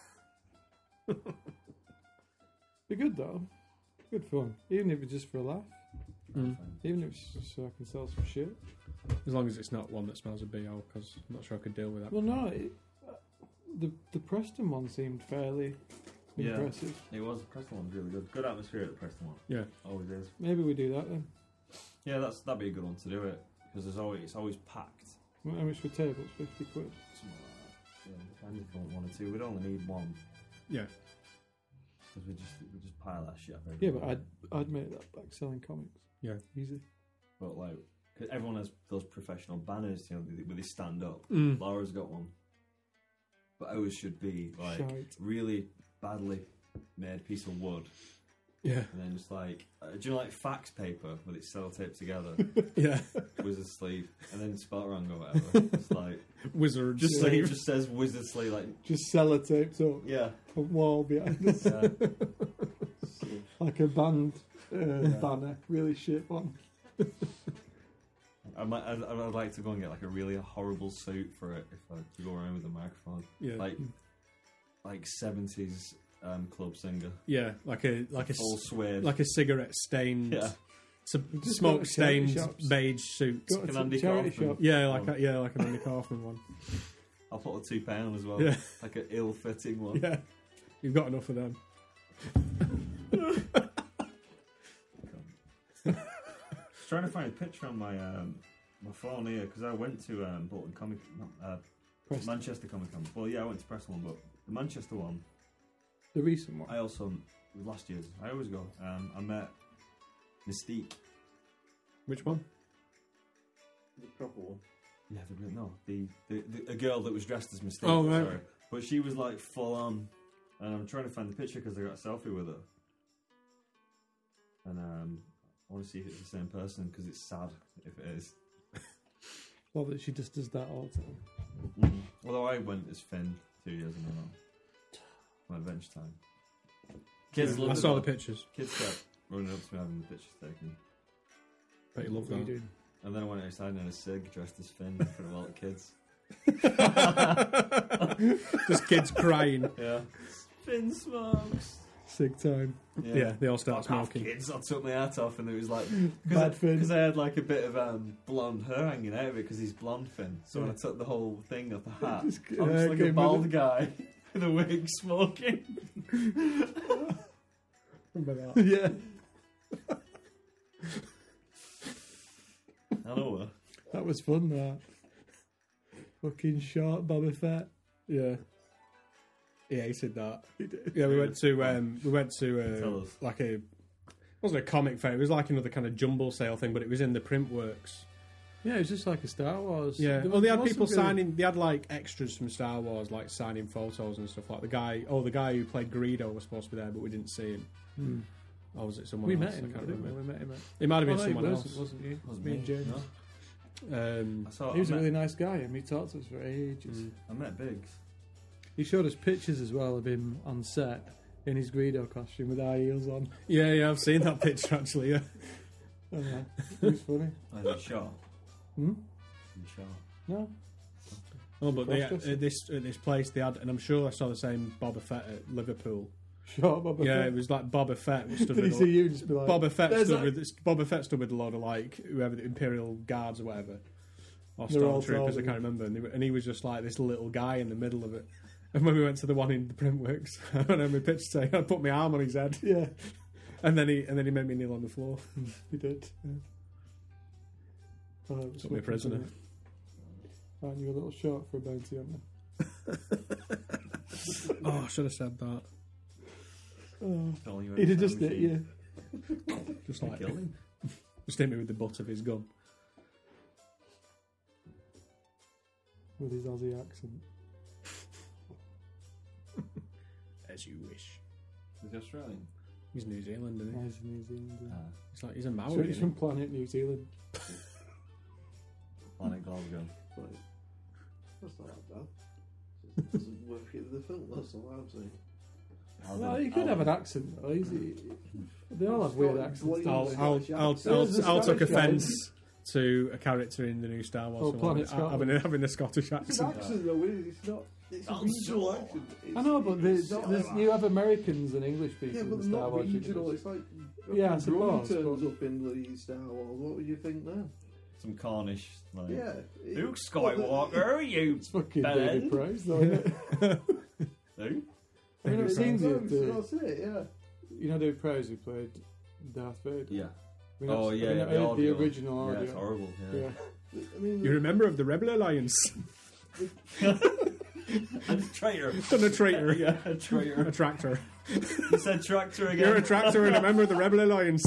Be good though. Good fun, even if it's just for a laugh. Mm. Even if it's just so I can sell some shit. As long as it's not one that smells of B O, because I'm not sure I could deal with that. Well, no, it, uh, the the Preston one seemed fairly Yeah. impressive. It was. The Preston one's really good. Good atmosphere at the Preston one. Yeah. Always is. Maybe we do that then. Yeah, that's that'd be a good one to do it because there's always it's always packed. How much for tables? Fifty quid. Something like that. Yeah, depends if you want one or two. We'd only need one Yeah. because we just we just pile that shit up. Yeah, everywhere. but I'd I'd make that back selling comics. Yeah. Easy. But like, cause everyone has those professional banners, you know, where they stand up. Mm. Laura's got one, but ours should be like Shite. really badly made piece of wood, Yeah. and then just like, uh, do you know like fax paper with it sellotaped together, Yeah. wizard sleeve, and then Spartarang or whatever. It's like Wizard just sleeve. like it just says wizard sleeve, like Just sellotaped up yeah, a wall behind us, yeah. like a band uh, banner. Really shit one. I might, I'd, I'd like to go and get like a really horrible suit for it if I to go around with a microphone, Yeah. like like seventies um, club singer, Yeah, like a like a full s- suede, like a cigarette stained, yeah. s- Just smoke go to charity stained shops. beige suit. Go Like an to Andy the charity Kaufman. shop. Yeah, like Oh. a, yeah, like an Andy Kaufman one. I'll put a two pound as well, Yeah. like an ill-fitting one. Yeah, you've got enough of them. Trying to find a picture on my um, my phone here because I went to um, Bolton Comic, uh, Preston. Manchester Comic Con. Well, yeah, I went to Preston one, but the Manchester one, The recent one. I also it was last year's. I always go. Um, I met Mystique. Which one? The proper one. Yeah, the, no, the, the, the a girl that was dressed as Mystique. Oh, right. Sorry, but she was like full on, and I'm trying to find the picture because I got a selfie with her, and um, I want to see if it's the same person because it's sad if it is. Well, that she just does that all the time. Mm. Although I went as Finn two years in a row on Adventure Time. Kids I loved saw it. the pictures. Kids kept running up to me having the pictures taken. Bet you love What are you that. doing? And then I went outside in a cig dressed as Finn in front of all the kids. Just kids crying. Yeah. Finn smokes. Sick time. Yeah, they all start Fuck off, smoking. kids. I took my hat off and it was like Bad Finn. because I had like a bit of um, blonde hair hanging out of it because he's blonde Finn. So when I took the whole thing off the hat, Just, I'm uh, just like a came bald with guy. With a wig smoking. Remember that? Yeah, Hello. that was fun. That fucking short Boba Fett. Yeah. He hated that. Yeah, we went to um, we went to Tell uh, us. like a it wasn't a comic fair. It was like another kind of jumble sale thing, but it was in the print works. Yeah, it was just like a Star Wars. Yeah, There well, they had wasn't people really- signing. They had like extras from Star Wars, like signing photos and stuff. Like the guy, oh, the guy who played Greedo was supposed to be there, but we didn't see him. Hmm. Or was it someone We else? met him. I can't didn't we? remember. We met him. At... It might have been Oh, no, he someone wasn't, else. wasn't you? Wasn't me and James. No? Um, I saw. He was I a met, really nice guy, and he talked to us for ages. Mm. I met Biggs. He showed us pictures as well of him on set in his Greedo costume with high heels on. yeah, yeah, I've seen that picture actually. Yeah, Oh, yeah. It was funny. Was he shot? Hmm? He shot. No? oh, but they, Cross-dressing. at this at this place they had, and I'm sure I saw the same Boba Fett at Liverpool. Short Boba yeah, Fett. it was like Boba Fett was stood Did he with see a, you just be like... Boba Fett "There's stood that-" with Boba Fett stood with a lot of like whoever the Imperial guards or whatever, or They're all stormtroopers. I tall, can't remember, and, they, were- and he was just like this little guy in the middle of it. And when we went to the one in the Printworks, I don't know my picture saying I put my arm on his head, Yeah, and then he and then he made me kneel on the floor. he did. Yeah. Oh, it was Took me wicked, prisoner. wasn't it? Aren't you a little short for a bounty hunter? Oh, I should have said that. Oh, Calling you a he'd have time just hit machine. you. Just like Kill him. just hit me with the butt of his gun. With his Aussie accent. As you wish. Is he Australian? He's New Zealand, isn't he? Nice in New Zealand. Yeah. Ah, He's like he's a So Maori. he's isn't from Planet New Zealand. Planet Glasgow. But that's not that bad. It doesn't work in the film, that's all I'm saying. Well, you could have an accent though. Easy. They all have weird accents. Well, he? don't I'll they? I'll Scottish I'll, accent. I'll, There's a I'll took Scottish guy. offence to a character in the new Star Wars Oh, film Planet having, Scotland. having, having a Scottish It's an accent. accent though, isn't it? It's not. It's a I'm regional sure. accent. It's, I know, but there's, it's- there's, you have Americans and English people Yeah, in but the they're Star not Wars regional. universe. It's like Yeah, I fucking Brody suppose, turns but- up in the Star Wars. What would you think then? Some Cornish, like. Yeah, it- Luke well, the- Skywalker, you. It's fucking Ben. David Price, though, isn't it? Who? I mean, it it's seems no, that the, that's it. Yeah. you know David Price who played Darth Vader. Yeah. I mean, Oh, I've- yeah, I mean, yeah, I the heard the audio. original Yeah, audio. it's horrible. Yeah. Yeah. I mean, You're a member of the Rebel Alliance. And a traitor. Done a traitor. Yeah, a traitor. A tractor. You said tractor again. You're a tractor and a member of the Rebel Alliance.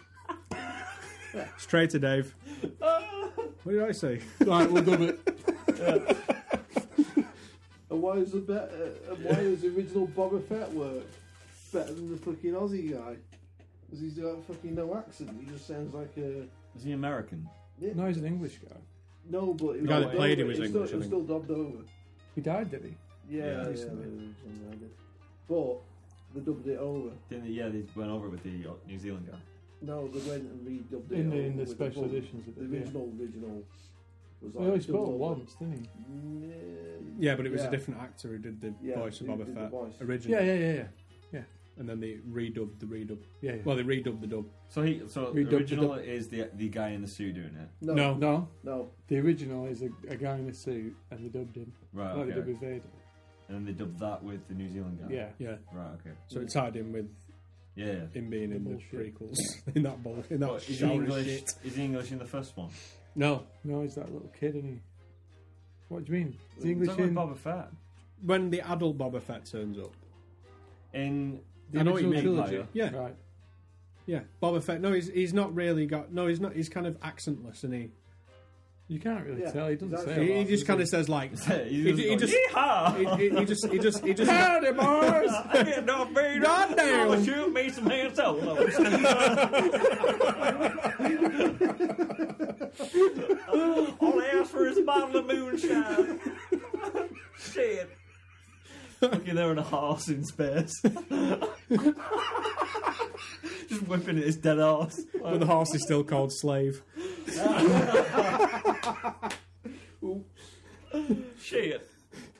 It's traitor, Dave. What did I say? Right, we'll dub it. and why is the better? And why does the original Boba Fett work better than the fucking Aussie guy? Because he's got fucking no accent. He just sounds like a. Is he American? Yeah. No, he's an English guy. No, but it The guy was that dubbed played him over. was It's English, Still, I it's think. still dubbed over. He died, did he? Yeah, Yeah, yeah, recently. yeah, yeah. But they dubbed it over. Didn't they, yeah, they went over it with the uh, New Zealand guy. No, they went and redubbed it In the over in the with special full- editions. Of The it, yeah. original, original was He only dubbed spoke over. once, didn't he? Yeah, but it was Yeah. a different actor who did the Yeah, voice of who Boba did the Fett voice. originally. Yeah, yeah, yeah, yeah. And then they redubbed the redub. Yeah, yeah. Well, they redubbed the dub. So he, so We the dubbed original it is the the guy in the suit doing it. No, No. no, no, no. the original is a, a guy in a suit, and they dubbed him. Right. Like they Okay. did with Vader. And then they dubbed that with the New Zealand guy. Yeah. Yeah. Right. Okay. So it tied in with Yeah. yeah. him being in the Bullshit. prequels. in that bull, in that But is he shower of English? shit. Is he English in the first one? No. No, he's that little kid, isn't he? What do you mean? Is he Talking English in about Boba Fett. When the adult Boba Fett turns up. In the I know what you original mean. trilogy? Yeah. Right. Yeah, Boba Fett. No, he's he's not really got. No, he's not. He's kind of accentless, and he You can't really Yeah, tell. He doesn't exactly. say. a he, he lot, just does kind of says like. he, he, he just. Yeehaw! He, he, he just. He just. He just. Howdy, boys! I get no beat. Goddamn. I'ma shoot me some hand solos. All I ask for is a bottle of moonshine. Shit. Fucking there in a horse in space. Just whipping at his dead horse. But the horse is still called Slave. Shit.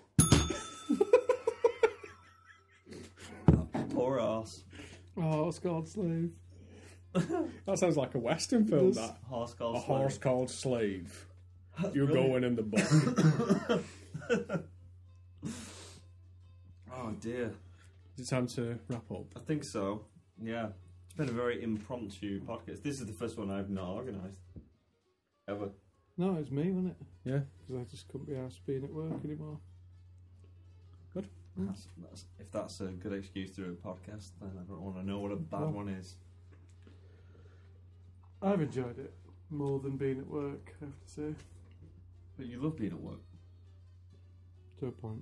Poor horse. Oh, it's called Slave. That sounds like a Western film. does. That Horse called a Slave. horse called Slave. You're brilliant. going in the book. Oh dear. Is it time to wrap up? I think so. Yeah. It's been a very impromptu podcast. This is the first one I've not organised. Ever. No, it was me, wasn't it? Yeah. Because I just couldn't be asked being at work anymore. Good. That's, that's, if that's a good excuse to do a podcast, then I don't want to know what a bad Well, one is. I've enjoyed it more than being at work, I have to say. But you love being at work. To a point.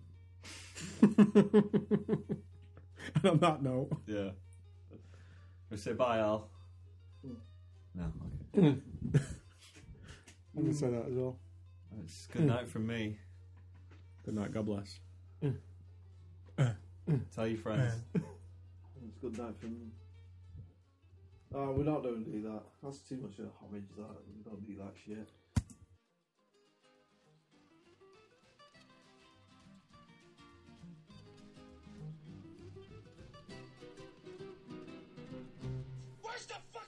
And on that note, Yeah. We say bye, Al. No, okay. I'm going to say that as well. It's good night from me. good night, God bless. Tell your friends. It's good night from them. Oh, we're not going to do that. That's too much of a homage, that. We don't do that shit. Where's the fuck?